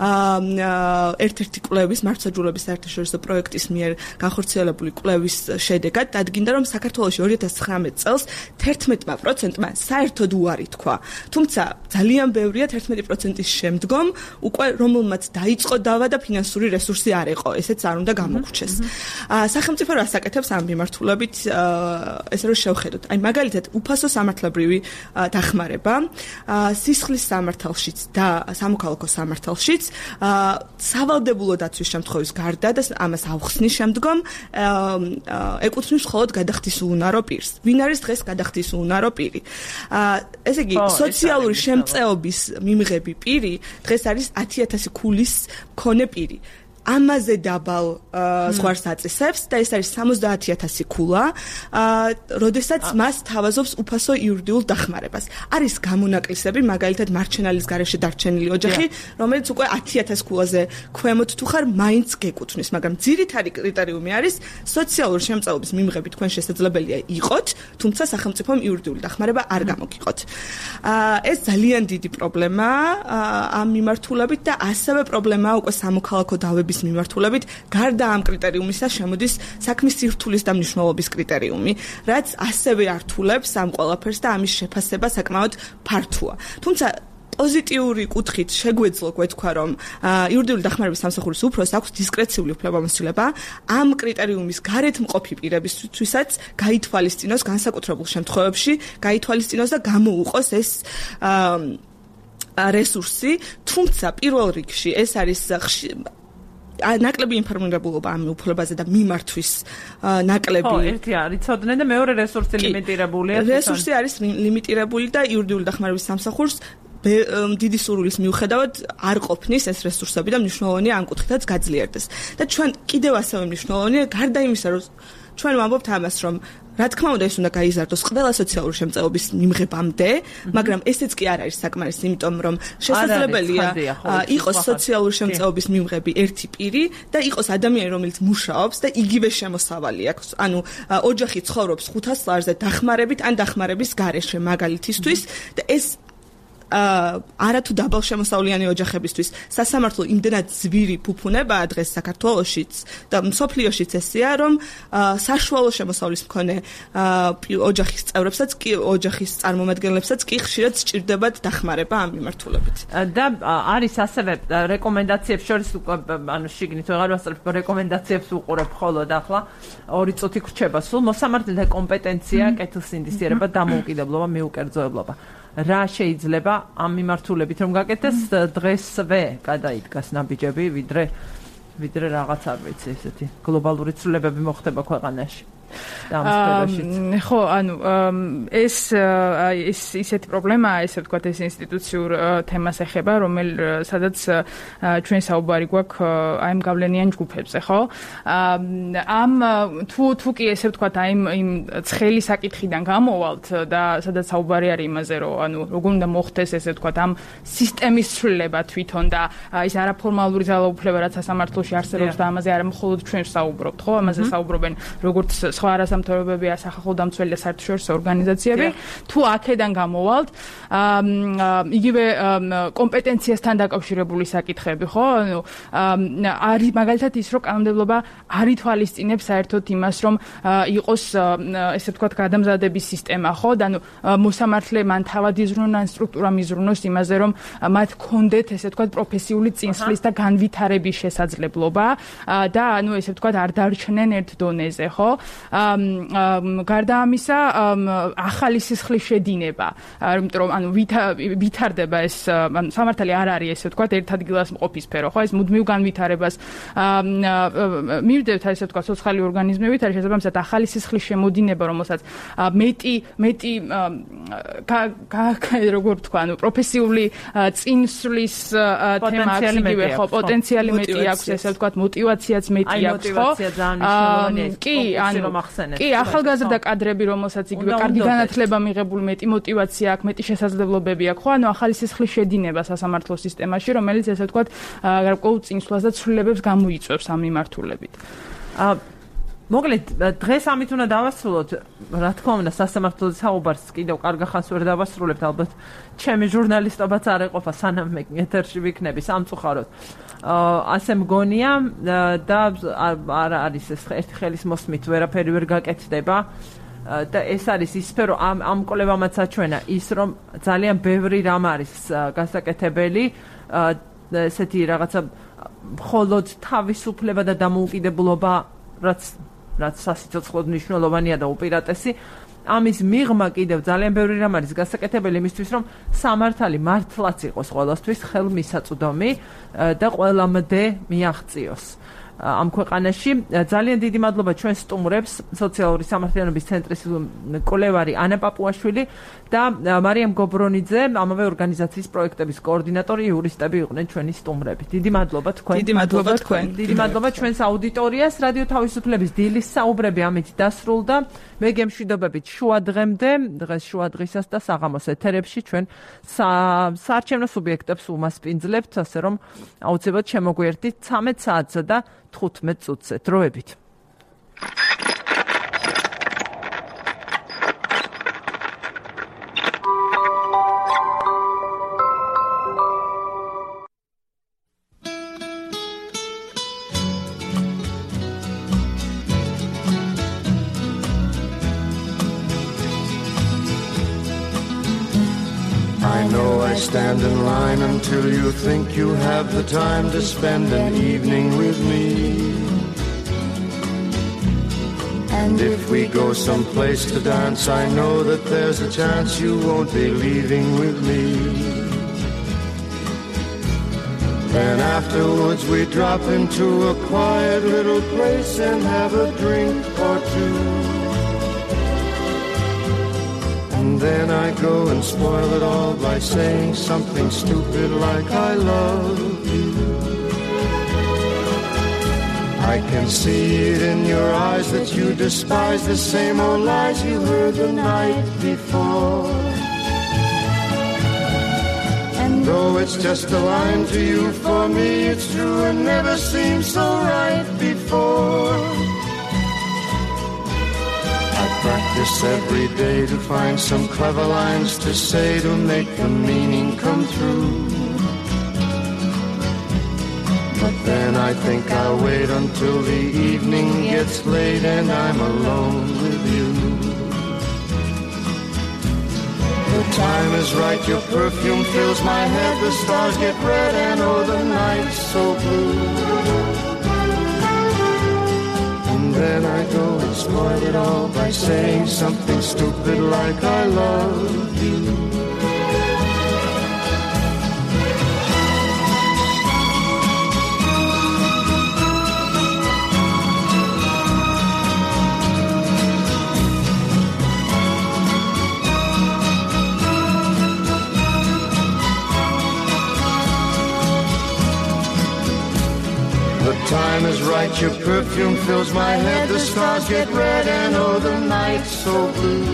ერთ-ერთი კვლევის მართლმსაჯულების საერთაშორისო პროექტის მიერ განხორციელებული კვლევის შედეგად დადგინდა რომ საქართველოში ორი ათას ცხრამეტ წელს თერთმეტი პროცენტმა საერთოდ უარი თქვა. თუმცა ძალიან ბევრია თერთმეტი პროცენტის შემდგომ უკვე რომელმაც დაიწყო დავა და ფინანსური რესურსი არ იყო, ესეც არ უნდა გამოგვჩეს. სახელმწიფო რას აკეთებს ამ მიმართულებით, ესე რომ შევხედოთ. აი მაგალითად უფასო სამართლებრივი დახმარება, სისხლის სამართალშიც და სამოქალაქო სამართალშიც, სავალდებულო დაცვის შემთხვევის გარდა და ამას ავხსნის შემდგომ ეკუთვნის მხოლოდ გადახდის უუნარო პირს. ვინ არის დღეს გადახდის უუნარო პირი? ესე იგი, სოციალური შემწეობის მიმღები პირი დღეს არის ათი ათასი ქულის მქონე პირი. ამაზე დაბალ ზღვარს აწესებს და ეს არის სამოცდაათი ათასი ქულა, როდესაც მას თავაზობს უფასო იურიდიულ დახმარებას. არის გამონაკლისები, მაგალითად მარჩენალის გარეშე დარჩენილი ოჯახი, რომელიც უკვე ათი ათასი ქულაზე ქვემოთ თუ ხარ, მაინც გეკუთვნის, მაგრამ ძირითადი კრიტერიუმი არის სოციალური შემწეობის მიმღები თქვენ შესაძლებელია იყოთ, თუმცა სახელმწიფომ იურიდიული დახმარება არ გამოგიყოთ. ეს ძალიან დიდი პრობლემაა ამ მიმართულებით და ასევე პრობლემაა უკვე სამოქალაქო დავების მიმართულებით, გარდა ამ კრიტერიუმისა შემოდის საქმის სირთულის და მნიშვნელობის კრიტერიუმი, რაც ასევე ართულებს ამ ყველაფერს და ამის შეფასება საკმაოდ ფართოა. თუმცა პოზიტიური კუთხით შეგვეძლო გვეთქვა, რომ იურიდიული დახმარების სამსახურის უფროსს აქვს დისკრეციული უფლებამოსილება ამ კრიტერიუმის გარეთ მყოფი პირებისთვისაც გაითვალისწინოს განსაკუთრებულ შემთხვევებში, გაითვალისწინოს და გამოუყოს ეს რესურსი, თუმცა პირველ რიგში ეს არის ნაკლები ინფორმირებულობა ამ უფლებაზე და მიმართვის ნაკლები. ხო, ერთი არის ცოდნე და მეორე რესურსი ლიმიტირებულია. რესურსი არის ლიმიტირებული და იურიდიული დახმარების სამსახურს დიდი სურვილის მიუხედავად არ ყოფნის ეს რესურსები და მნიშვნელოვანია ამ კუთხითაც გაძლიერდეს. და ჩვენ კიდევ ასევე მნიშვნელოვანია გარდა იმისა, რომ ჩვენ ვამბობთ ამას, რომ რა თქმა უნდა ეს უნდა გაიზარდოს ყველა სოციალური შემწეობის მიმღებამდე, მაგრამ ესეც კი არ არის საკმარისი, იმიტომ რომ შესაძლებელია იყოს სოციალური შემწეობის მიმღები ერთი პირი და იყოს ადამიანი, რომელიც მუშაობს და იგივე შემოსავალი აქვს. ანუ ოჯახი ცხოვრობს ხუთას ლარზე დახმარებით ან დახმარების გარეშე მაგალითისთვის და ეს არათუ დაბალ შემოსავლიანი ოჯახებისთვის სასამართლო იმდენად ძვირი ფუფუნებაა დღეს საქართველოშიც და მსოფლიოშიც ესეა, რომ საშუალო შემოსავლის მქონე ოჯახის წევრებსაც კი ოჯახის წარმომადგენლებსაც კი ხშირად სჭირდებათ დახმარება ამ მიმართულებით. და არის ასევე რეკომენდაციებს შორის ანუ შიგნით ვეღარ ვასწრებ რეკომენდაციებს უყურებ ხოლოდ ახლა ორი წუთი გრჩება სულ მოსამართლეთა კომპეტენცია, კეთილსინდისიერება, დამოუკიდებლობა, მიუკერძოებლობა. რა შეიძლება ამ მიმართულებით რომ გაკეთდეს დღესვე გადაიდგას ნაბიჯები ვიდრე ვიდრე რაღაც არ ვიცი ესეთი გლობალური ცვლილებები მოხდება ქვეყანაში და ამ სფეროშიც. ხო, ანუ ეს ეს ისეთი პრობლემაა, ესე ვთქვათ, ეს ინსტიტუციურ თემას ეხება, რომელ სადაც ჩვენ საუბარი გვაქვს აი ამ გავლენიან ჯგუფებზე, ხო? ამ თუ თუ კი ესე ვთქვათ, აი იმ ცხელი საკითხიდან გამოვალთ და სადაც საუბარი არის იმაზე, რომ ანუ როგორ უნდა მოხდეს ესე ვთქვათ, ამ სისტემის ცვლილება თვითონ და ის არაფორმალური ძალაუფლება, რაც სასამართლოში არსებობს და ამაზე არა მხოლოდ ჩვენ საუბრობთ, ხო? ამაზე საუბრობენ როგორც სხვა არასამთავრობოებრივი სახალხო დამცველი და საერთაშორისო ორგანიზაციები თუ აქედან გამოვალთ იგივე კომპეტენციასთან დაკავშირებული საკითხები ხო ანუ არის მაგალითად ის რომ კანონმდებლობა არ ითვალისწინებს საერთოდ იმას რომ იყოს ესე ვთქვათ გადამზადების სისტემა ხო და ანუ მოსამართლე მან თავად იზრუნოს ან სტრუქტურამ იზრუნოს იმაზე რომ მათ კონდეთ ესე ვთქვათ პროფესიული წინსვლის და განვითარების შესაძლებლობა და ანუ ესე ვთქვათ არ დარჩნენ ერთ დონეზე ხო გარდა ამისა ახალი სისხლის შედინება იმიტომ რომ ანუ ვითარდება ეს ანუ სამართალი არ არის ესე ვთქვათ ერთ ადგილას მყოფი სფერო ხო ეს მუდმივ განვითარებას მივდევთ ესე ვთქვათ სოციალური ორგანიზმებით არის შესაბამისად ახალი სისხლის შემოდინება რომელსაც მეტი მეტი როგორ ვთქვა ანუ პროფესიული წინსვლის თემა აქვს იგივე ხო პოტენციალი მეტი აქვს ესე ვთქვათ მოტივაციაც მეტი აქვს ხო კი ანუ კი ახალგაზრდა კადრები რომელსაც იგივე კარგი განათლება მიღებული მეტი მოტივაცია აქვს მეტი შესაძლებლობები აქვს ხო ანუ ახალი სისხლის შედინება სასამართლო სისტემაში რომელიც ესე ვთქვათ გარკვეულ წინსვლას და ცვლილებებს გამოიწვევს ამ მიმართულებით მოკლედ დღეს ამით უნდა დავასრულოთ რა თქმა უნდა სასამართლოს საუბარს კიდევ კარგა ხანს ვერ დავასრულებთ ალბათ ჩემი ჟურნალისტობაც არ ეყოფა სანამ მე ეთერში ვიქნები სამწუხაროდ ასე მგონია და არ არის ეს ერთი ხელის მოსმით ვერაფერი ვერ გაკეთდება და ეს არის ის სფერო ამ ამ კოლევამაც აჩვენა ის რომ ძალიან ბევრი რამ არის გასაკეთებელი ესეთი რაღაცა მხოლოდ თავისუფლება და დამოუკიდებლობა რაც რაც სასიცოცხლოდ მნიშვნელოვანია და უპირატესი ამის მიღმა კიდევ ძალიან ბევრი რამ არის გასაკეთებელი იმისთვის რომ სამართალი მართლაც იყოს ყველასთვის ხელმისაწვდომი და ყველამდე მიაღწიოს ამ ქვეყანაში ძალიან დიდი მადლობა ჩვენ სტუმრებს სოციალური სამართლიანობის ცენტრის კვლევარი ანა პაპუაშვილი და მარიამ გობრონიძე ამავე ორგანიზაციის პროექტების კოორდინატორი იურისტები იყვნენ ჩვენი სტუმრები დიდი მადლობა თქვენ დიდი მადლობა თქვენ დიდი მადლობა ჩვენს აუდიტორიას რადიო თავისუფლების დილის საუბრები ამით დასრულდა მე გემშვიდობებით შუა დღემდე დღეს შუა დღისას და საღამოს ეთერებში ჩვენ საარჩევნო სუბიექტებს უმასპინძლებთ ასე რომ აუცილებლად შემოგვიერთდით ცამეტ საათსა და თხუთმეტ წუთზე დროებით Stand in line until you think you have the time to spend an evening with me. And if we go someplace to dance, I know that there's a chance you won't be leaving with me. Then afterwards we drop into a quiet little place and have a drink or two. And then I go and spoil it all by saying something stupid like I love you. I can see it in your eyes that you despise the same old lies you heard the night before. And though it's just a line to you, for me it's true and never seemed so right before. Practice every day to find some clever lines to say to make the meaning come through. But then I think I'll wait until the evening gets late and I'm alone with you. The time is right, your perfume fills my head, the stars get red and oh the night's so blue. Then I go and spoil it all by saying something stupid like I love you. The time is right, your perfume fills my head, the stars get red and oh the night's so blue.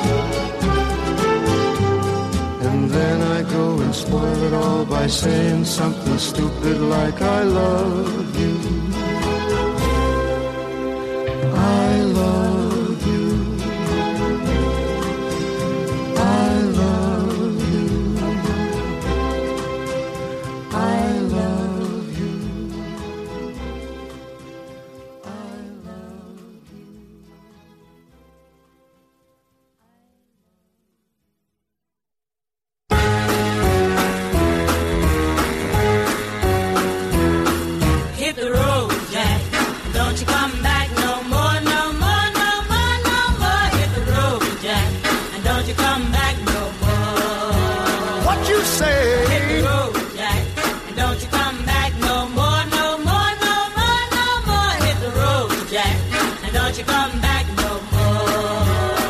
And then I go and spoil it all by saying something stupid like I love you. I love you. What you say? Hit the road, Jack, and don't you come back no more, no more, no more, no more. Hit the road, Jack, and don't you come back no more.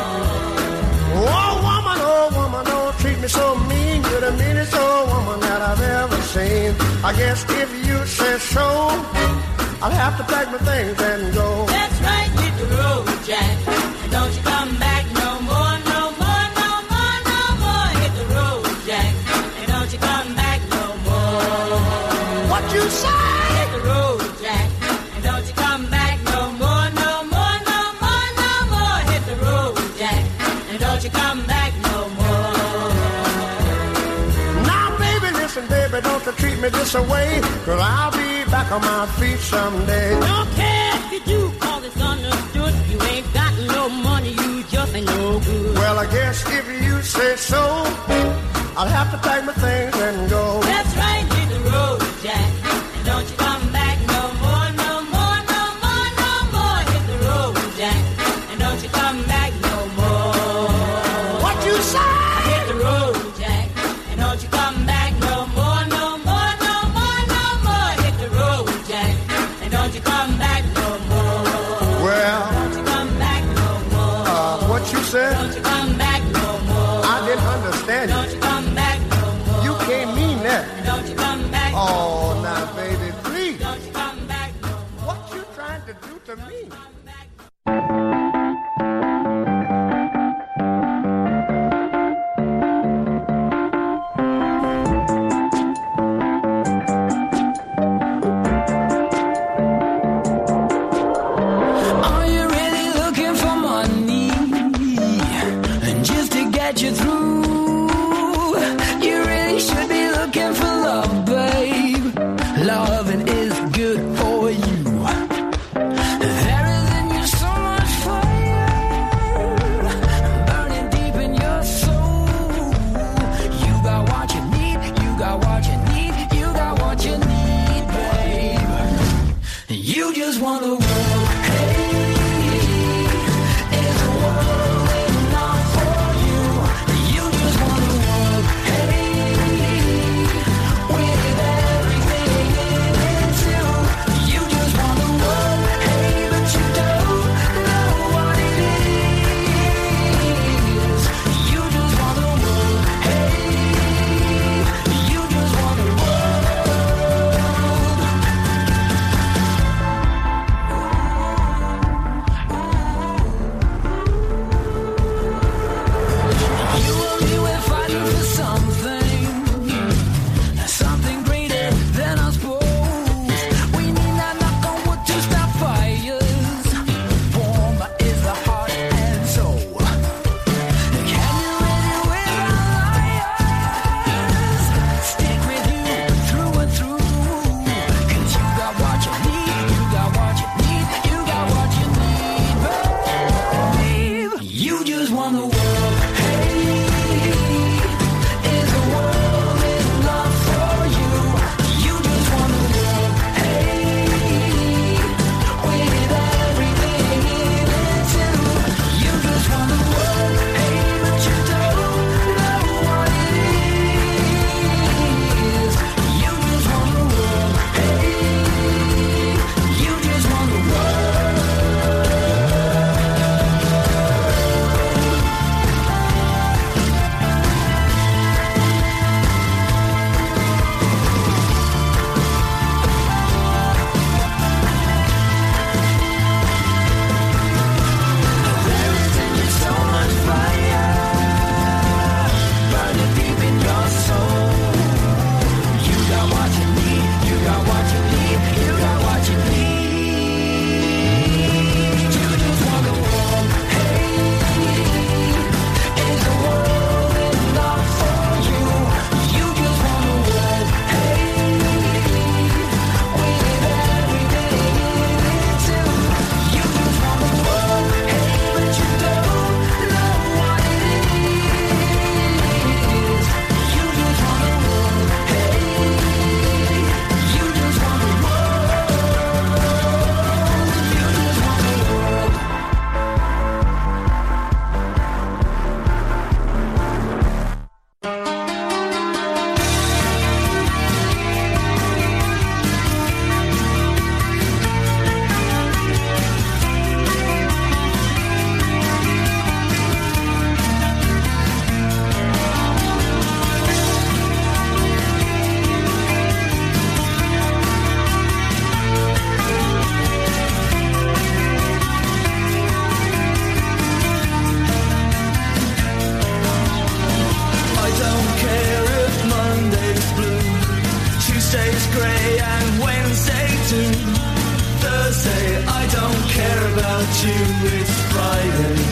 Oh woman, oh woman, don't treat me so mean. You're the meanest old woman that I've ever seen. I guess if you say so, I'll have to pack my things and go. That's right, hit the road, Jack, and don't you come back no more, no more, no more, no more. Hit the road, Jack, and don't you come back no more. What you say? Hit the road, Jack, and don't you come back no more, no more, no more, no more. Hit the road, Jack, and don't you come back no more. Now, baby, listen, baby, don't you treat me this away, 'cause I'll be back on my feet someday. Don't care if you do, 'cause it's understood. You ain't got no money, you just ain't no good. Well, I guess if you say so, I'll have to pack my things and go. That's right, hit the road, Jack, and don't you come back no more, no more, no more, no more. Hit the road, Jack, and don't you come back no more. What you say? Hit the road, Jack, and don't you come back no more, no more, no more, no more. Hit the road, Jack, and don't you come back no more. Well, Don't you come back no more. uh, what you said? Don't you come back no more. I didn't understand Don't you. you come back no more. You can't mean that. Don't you come back no more. Oh, now, baby, please. Don't you come back no more. What you trying to do to me? Are you really looking for money? And just to get you through, you really should be looking for love, babe. Loving is good for you. There is you, it's Friday.